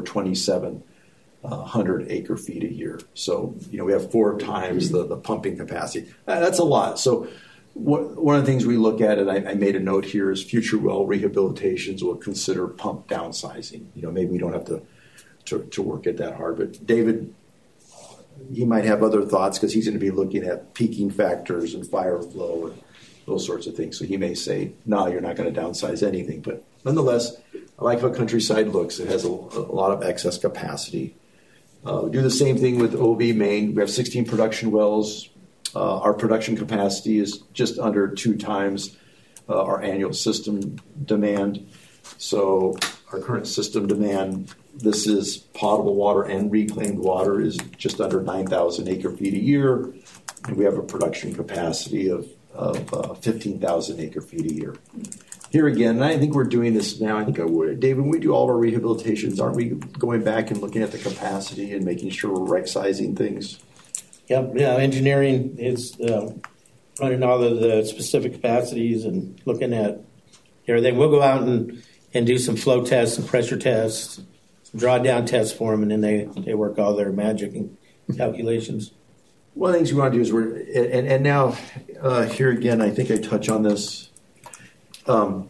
S5: 2,700 acre feet a year. So we have 4 times the pumping capacity. That's a lot. So one of the things we look at, and I made a note here, is future well rehabilitations will consider pump downsizing. Maybe we don't have to work it that hard. But David, he might have other thoughts because he's going to be looking at peaking factors and fire flow and those sorts of things. So he may say, no, you're not going to downsize anything. But nonetheless, I like how Countryside looks. It has a lot of excess capacity. We do the same thing with OV Main. We have 16 production wells. Our production capacity is just under 2 times our annual system demand. So our current system demand, this is potable water and reclaimed water, is just under 9,000 acre feet a year. And we have a production capacity of 15,000 acre feet a year. here again, and I think we're doing this now. I think, David, when we do all of our rehabilitations, aren't we going back and looking at the capacity and making sure we're right-sizing things?
S10: Yep, yeah, engineering is running all of the specific capacities and looking at everything. We'll go out and do some flow tests, some pressure tests, some drawdown tests for them, and then they work all their magic and calculations.
S5: One of the things we want to do is and now here again, I think I touch on this. One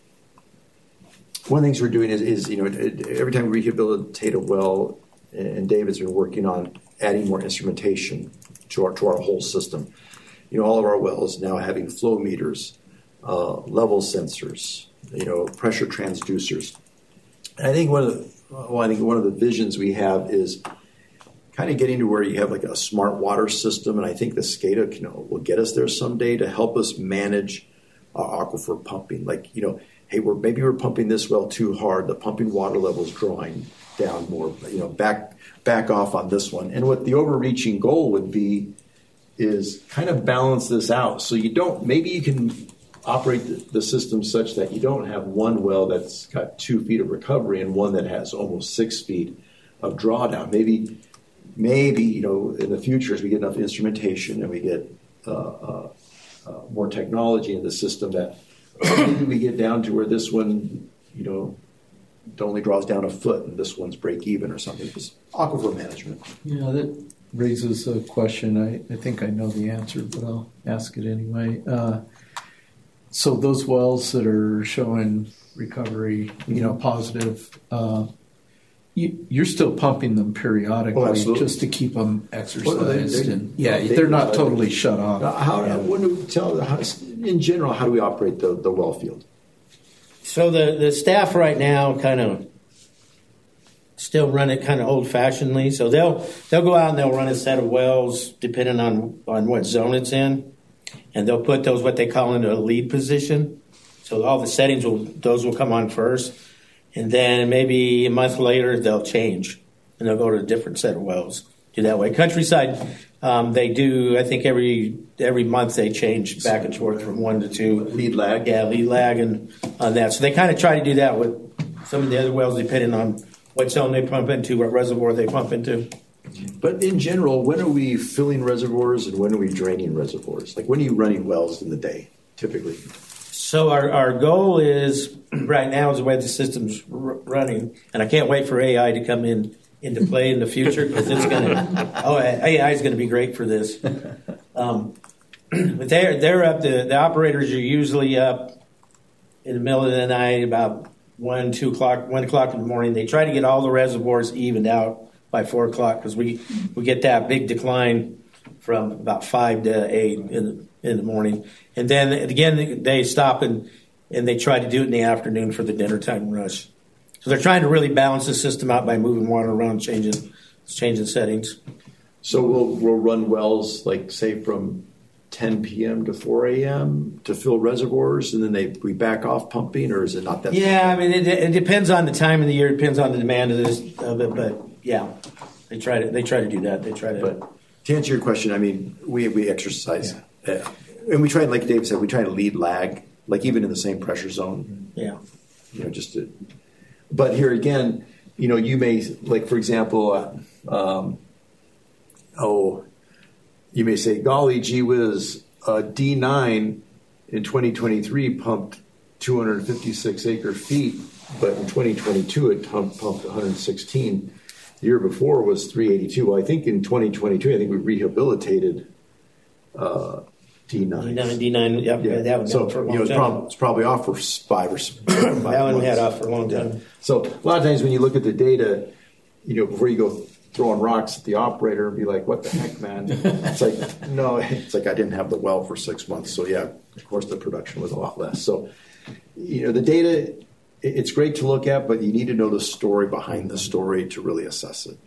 S5: of the things we're doing is every time we rehabilitate a well, and David's been working on adding more instrumentation to our whole system. All of our wells now having flow meters, level sensors, pressure transducers. And I think one of the visions we have is kind of getting to where you have like a smart water system, and I think the SCADA will get us there someday to help us manage our aquifer pumping. Like, hey, maybe we're pumping this well too hard. The pumping water level is drawing down more. Back off on this one. And what the overreaching goal would be is kind of balance this out. So maybe you can operate the system such that you don't have one well that's got 2 feet of recovery and one that has almost 6 feet of drawdown. Maybe in the future, as we get enough instrumentation and we get more technology in the system, that maybe we get down to where this one, only draws down a foot and this one's break even or something. It's aquifer management.
S1: Yeah, that raises a question. I think I know the answer, but I'll ask it anyway. So those wells that are showing recovery, positive, you're still pumping them periodically just to keep them exercised. They're not totally shut off. In general, how do we operate the well field?
S10: So the staff right now kind of still run it kind of old-fashionedly. So they'll go out and they'll run a set of wells depending on what zone it's in, and they'll put those what they call into a lead position. So all the settings will come on first. And then maybe a month later, they'll change, and they'll go to a different set of wells. Do that way. Countryside, they do, I think every month they change back and forth from 1 to 2.
S5: Lead lag?
S10: Yeah, lead lag and on that. So they kind of try to do that with some of the other wells, depending on what zone they pump into, what reservoir they pump into.
S5: But in general, when are we filling reservoirs and when are we draining reservoirs? Like, when are you running wells in the day, typically?
S10: So our goal is, right now, is the way the system's running, and I can't wait for AI to come into play in the future, because it's going to, AI is going to be great for this. But they're up to, the operators are usually up in the middle of the night, about 1 o'clock in the morning. They try to get all the reservoirs evened out by 4 o'clock, because we get that big decline from about 5 to 8 in the morning. And then again, they stop and they try to do it in the afternoon for the dinner time rush. So they're trying to really balance the system out by moving water around, changing settings.
S5: So we'll run wells, like, say, from 10 p.m. to 4 a.m. to fill reservoirs, and then we back off pumping, or is it not that?
S10: Yeah, I mean, it depends on the time of the year. It depends on the demand of it. But yeah, they try to do that.
S5: But to answer your question, I mean, we exercise, and we try, like David said, we try to lead lag, like even in the same pressure zone.
S10: Yeah.
S5: But here again, you may, like, for example, you may say, golly, gee whiz, D9 in 2023 pumped 256 acre feet, but in 2022 it pumped 116. The year before was 382. Well, I think in 2022, I think we rehabilitated D9.
S10: D9, yep. Yeah. That was
S5: so
S10: for a long time.
S5: It's probably off for 5 or 5 months.
S10: That one had off for a long time.
S5: So a lot of times when you look at the data, before you go throwing rocks at the operator and be like, what the heck, man? It's like, no, it's like I didn't have the well for 6 months. So yeah, of course the production was a lot less. So, the data, it's great to look at, but you need to know the story behind the story to really assess it.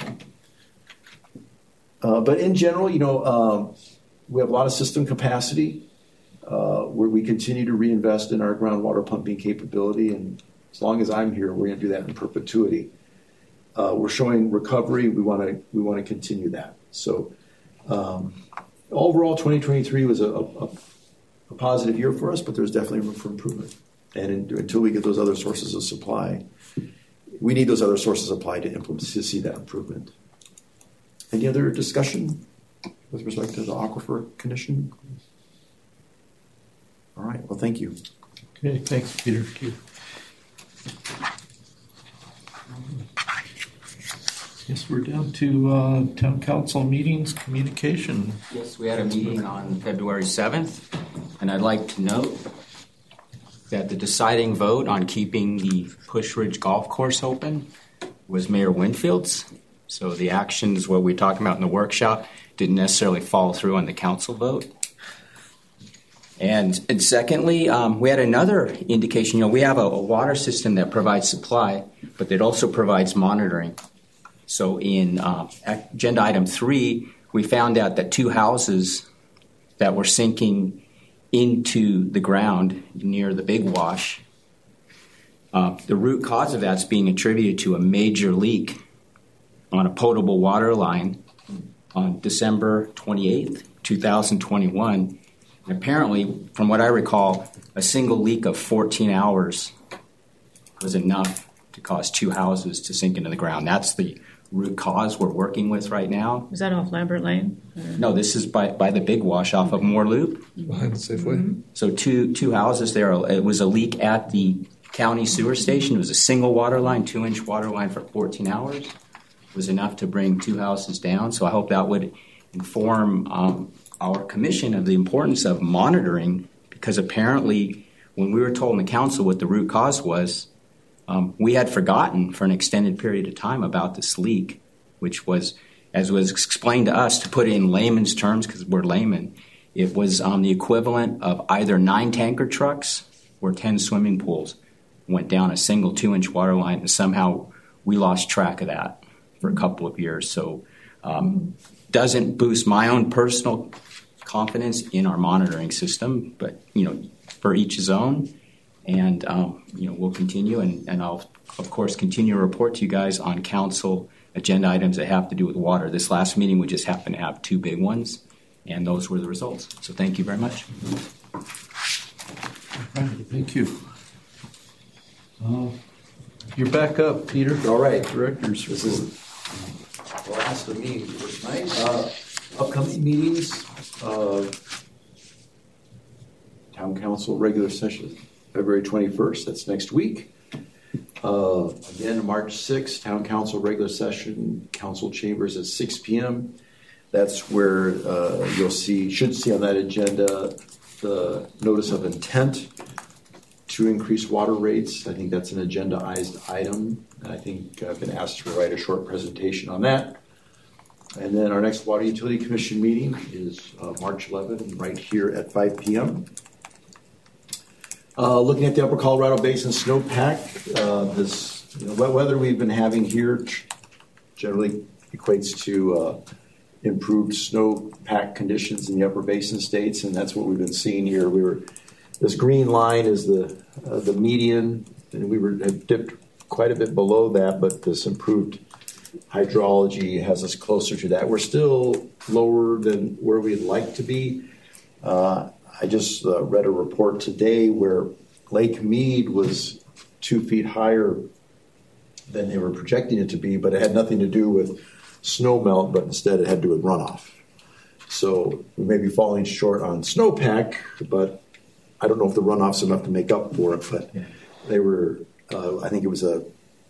S5: But in general, we have a lot of system capacity where we continue to reinvest in our groundwater pumping capability. And as long as I'm here, we're going to do that in perpetuity. We're showing recovery. We want to continue that. So overall, 2023 was a positive year for us, but there's definitely room for improvement. And until we get those other sources of supply, we need those other sources of supply to see that improvement. Any other discussion with respect to the aquifer condition? All right. Well, thank you.
S1: Okay, thanks, Peter. Yes, we're down to town council meetings, communication.
S11: Yes, we had a meeting on February 7th, and I'd like to note that the deciding vote on keeping the Push Ridge Golf Course open was Mayor Winfield's. So the actions, what we talked about in the workshop, didn't necessarily follow through on the council vote. And secondly, we had another indication. You know, we have a water system that provides supply, but it also provides monitoring. So in agenda item 3, we found out that 2 houses that were sinking into the ground near the Big Wash, the root cause of that's being attributed to a major leak on a potable water line on December 28th, 2021. And apparently, from what I recall, a single leak of 14 hours was enough to cause 2 houses to sink into the ground. That's the root cause we're working with right now.
S6: Is that off Lambert Lane?
S11: No, this is by the Big Wash off of Moore Loop.
S12: Behind the Safeway.
S6: Mm-hmm.
S11: So two houses there. It was a leak at the county sewer station. It was a single water line, 2-inch water line for 14 hours. It was enough to bring 2 houses down. So I hope that would inform our commission of the importance of monitoring, because apparently when we were told in the council what the root cause was, we had forgotten for an extended period of time about this leak, which was, as was explained to us, to put it in layman's terms, because we're laymen, it was the equivalent of either 9 tanker trucks or 10 swimming pools went down a single 2-inch water line, and somehow we lost track of that for a couple of years. So doesn't boost my own personal confidence in our monitoring system, but, you know, for each his own. And, you know, we'll continue, and I'll, of course, continue to report to you guys on council agenda items that have to do with water. This last meeting, we just happened to have 2 big ones, and those were the results. So thank you very much.
S1: All right, thank you. You're back up, Peter.
S5: All right.
S1: Director's
S5: This is the last of me for tonight. Upcoming meetings, Town Council regular session, February 21st, that's next week. Again, March 6th, Town Council regular session, council chambers at 6 p.m. That's where should see on that agenda the notice of intent to increase water rates. I think that's an agendaized item. I think I've been asked to write a short presentation on that. And then our next Water Utility Commission meeting is March 11th, right here at 5 p.m. Looking at the Upper Colorado Basin snowpack, this wet weather we've been having here generally equates to improved snowpack conditions in the upper basin states, and that's what we've been seeing here. This green line is the median, and we had dipped quite a bit below that, but this improved hydrology has us closer to that. We're still lower than where we'd like to be. I just read a report today where Lake Mead was 2 feet higher than they were projecting it to be, but it had nothing to do with snow melt, but instead it had to do with runoff. So we may be falling short on snowpack, but I don't know if the runoff's enough to make up for it. But they were, I think it was a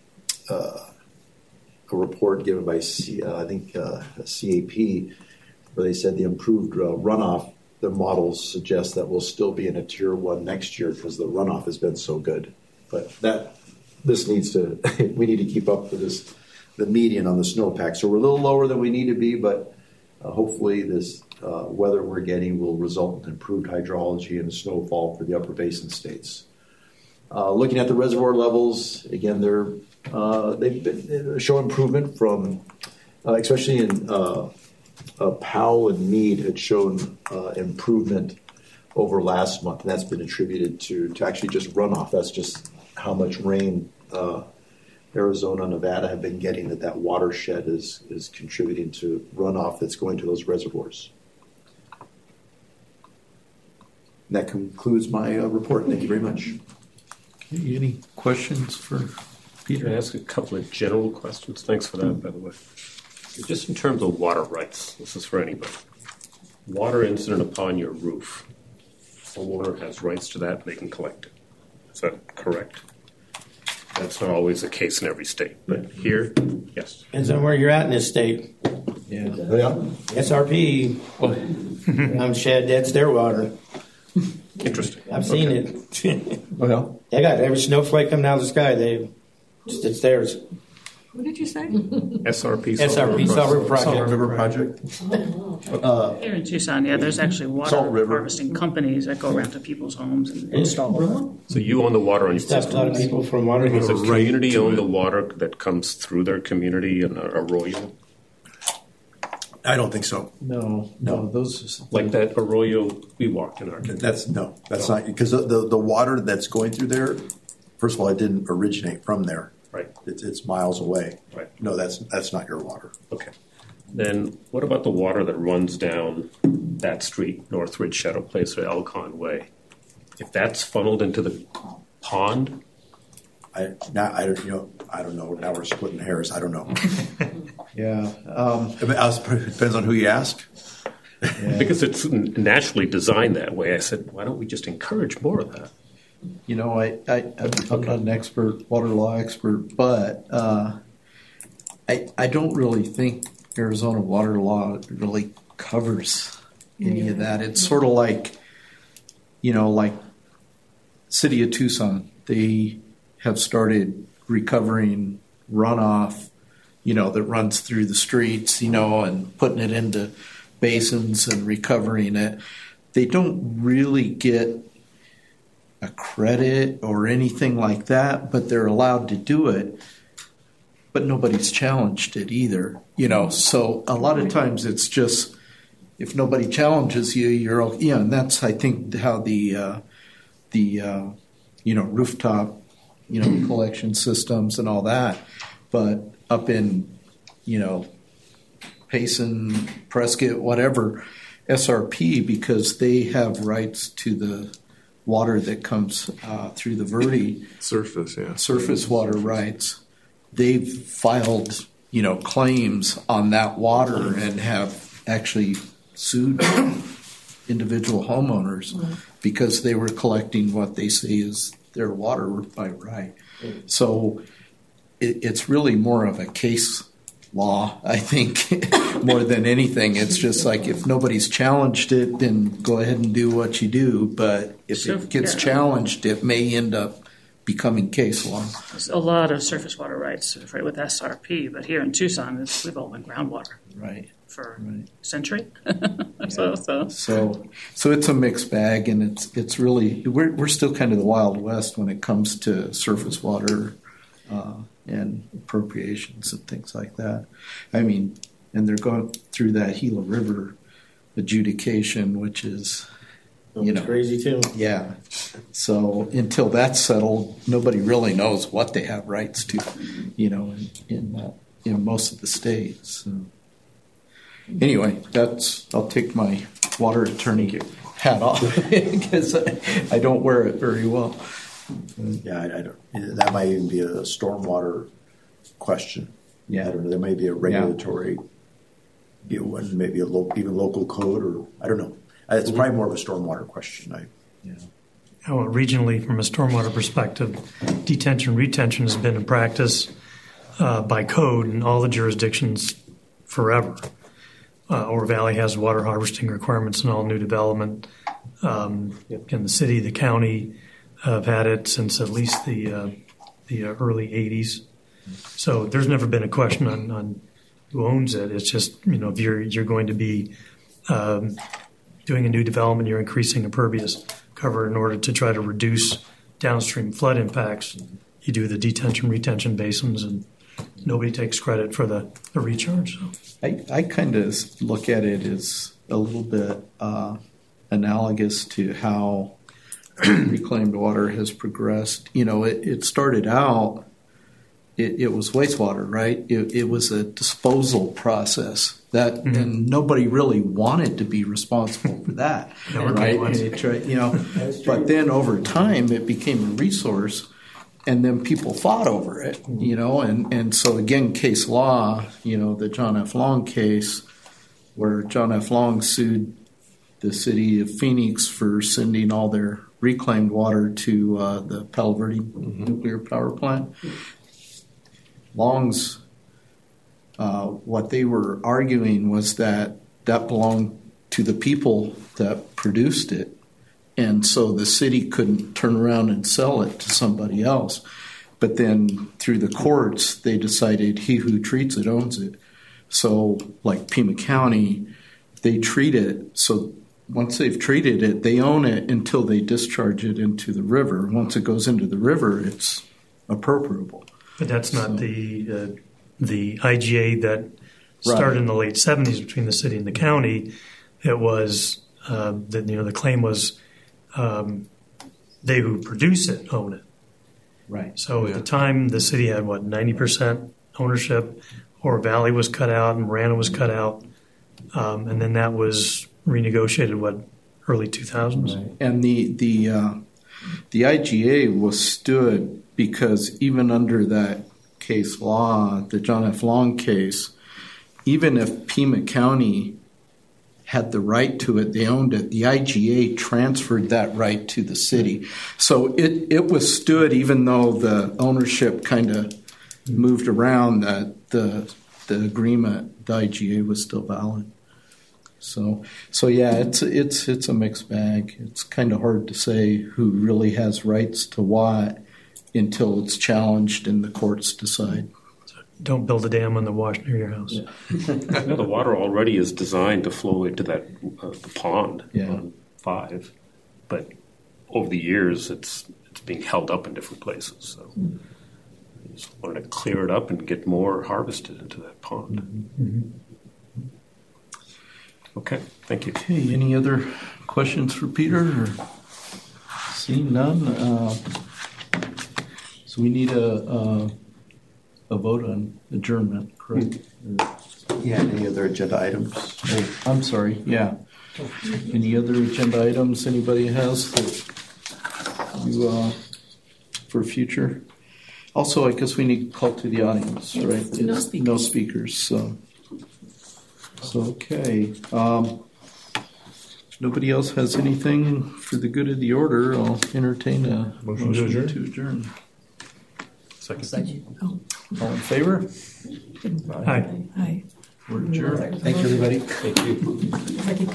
S5: report given by CAP, where they said the improved runoff, the models suggest that we'll still be in a tier 1 next year because the runoff has been so good. But this needs to, we need to keep up with the median on the snowpack. So we're a little lower than we need to be, but hopefully this weather we're getting will result in improved hydrology and snowfall for the upper basin states. Looking at the reservoir levels, again, they show improvement from, especially in Powell and Mead had shown improvement over last month, and that's been attributed to actually just runoff. That's just how much rain Arizona, Nevada have been getting, that watershed is contributing to runoff that's going to those reservoirs. And that concludes my report. Thank you very much.
S1: Any questions for
S3: Can I
S1: Peter?
S3: ask a couple of general questions? Thanks for that, by the way. Just in terms of water rights, this is for anybody. Water incident upon your roof. Homeowner has rights to that, they can collect it. Is that correct? That's not always the case in every state, but here, yes.
S10: Depends on where you're at in this state.
S1: Yeah.
S10: SRP, shed, that's their water.
S3: Interesting.
S10: I've seen it.
S1: Well,
S10: They got every snowflake coming out of the sky. It's theirs.
S8: What did you say?
S3: SRP.
S10: SRP, Salt River Project.
S1: Salt River Project.
S6: Here in Tucson, yeah, there's actually water
S1: Salt River.
S6: harvesting companies that go around to people's homes and install them.
S3: So you own the water on your
S10: Stopped a lot of
S3: system.
S10: people from water.
S3: Does the community own the water that comes through their community in Arroyo?
S12: I don't think so.
S1: No, those
S3: Like that Arroyo we walked in our.
S12: That's not because the water that's going through there. First of all, it didn't originate from there.
S3: Right.
S12: It's miles away.
S3: Right.
S12: No, that's not your water.
S3: Okay. Then what about the water that runs down that street, Northridge, Shadow Place, or Elcon Way? If that's funneled into the pond,
S12: I don't know. Now we're splitting hairs. I don't know.
S1: Yeah.
S12: It depends on who you ask.
S3: because it's naturally designed that way, I said, why don't we just encourage more of that?
S1: You know, I'm not an expert, water law expert, but I don't really think Arizona water law really covers any of that. It's sort of like, like City of Tucson. They have started recovering runoff, that runs through the streets, and putting it into basins and recovering it. They don't really get a credit or anything like that, but they're allowed to do it. But nobody's challenged it either, So a lot of times it's just if nobody challenges you, you're okay. Yeah, and that's I think how the rooftop collection systems and all that. But up in Payson, Prescott, whatever, SRP, because they have rights to the water that comes through the Verde surface water rights. They've filed, claims on that water and have actually sued individual homeowners because they were collecting what they say is their water by right. So it's really more of a case law, I think, more than anything. It's just like if nobody's challenged it, then go ahead and do what you do. But if it gets challenged, it may end up becoming case law.
S6: There's a lot of surface water rights with SRP, but here in Tucson, we've all been groundwater.
S1: Right.
S6: For a century.
S1: So it's a mixed bag, and it's really we're still kind of the Wild West when it comes to surface water and appropriations and things like that. I mean, and they're going through that Gila River adjudication, which is
S10: crazy too.
S1: Yeah. So until that's settled, nobody really knows what they have rights to, in most of the states. So. Anyway, I'll take my water attorney hat off because I don't wear it very well.
S12: Yeah, I don't. That might even be a stormwater question.
S1: Yeah,
S12: I don't know. There may be a regulatory, maybe even local code, or I don't know. It's probably more of a stormwater question.
S9: Regionally, from a stormwater perspective, detention retention has been in practice by code in all the jurisdictions forever. Oro Valley has water harvesting requirements in all new development. In the city, the county have had it since at least the early 80s. So there's never been a question on who owns it. It's just, if you're going to be doing a new development, you're increasing impervious cover in order to try to reduce downstream flood impacts. You do the detention retention basins, and nobody takes credit for the recharge. So.
S1: I kind of look at it as a little bit analogous to how reclaimed water has progressed. It started out, it was wastewater, right? It was a disposal process and nobody really wanted to be responsible for that, right? But then over time, it became a resource. and then people fought over it, and so again, case law, the John F. Long case, where John F. Long sued the city of Phoenix for sending all their reclaimed water to the Palo Verde nuclear power plant. Long's, what they were arguing was that belonged to the people that produced it, and so the city couldn't turn around and sell it to somebody else. But then through the courts, they decided he who treats it owns it. So like Pima County, they treat it, so once they've treated it, they own it until they discharge it into the river. Once it goes into the river, it's appropriable.
S9: But that's not the IGA that started in the late 70s between the city and the county. It was the claim was they who produce it own it.
S1: Right.
S9: So at the time, the city had 90% ownership. Oro Valley was cut out, and Marana was cut out, and then that was renegotiated. Early 2000s.
S1: Right. And the IGA was stood because even under that case law, the John F. Long case, even if Pima County had the right to it, they owned it, the IGA transferred that right to the city. So it withstood, even though the ownership kind of moved around, that the agreement, the IGA was still valid. So yeah, it's a mixed bag. It's kind of hard to say who really has rights to what until it's challenged and the courts decide.
S9: Don't build a dam on the wash near your house.
S1: Yeah.
S3: The water already is designed to flow into that the pond on 5, but over the years it's being held up in different places. So you just wanted to clear it up and get more harvested into that pond.
S1: Mm-hmm.
S3: Okay, thank you.
S1: Okay, any other questions for Peter? Or seeing none, so we need a vote on adjournment, correct?
S5: Yeah, any other agenda items?
S1: Oh, I'm sorry, yeah. Any other agenda items anybody has that you for future? Also, I guess we need to call to the audience, right?
S2: No speakers.
S1: No speakers, so okay. Nobody else has anything for the good of the order. I'll entertain a motion to adjourn.
S3: Second.
S1: All in favor?
S9: Hi.
S8: Hi.
S1: We're adjourned.
S5: Thank you, everybody.
S3: Thank you.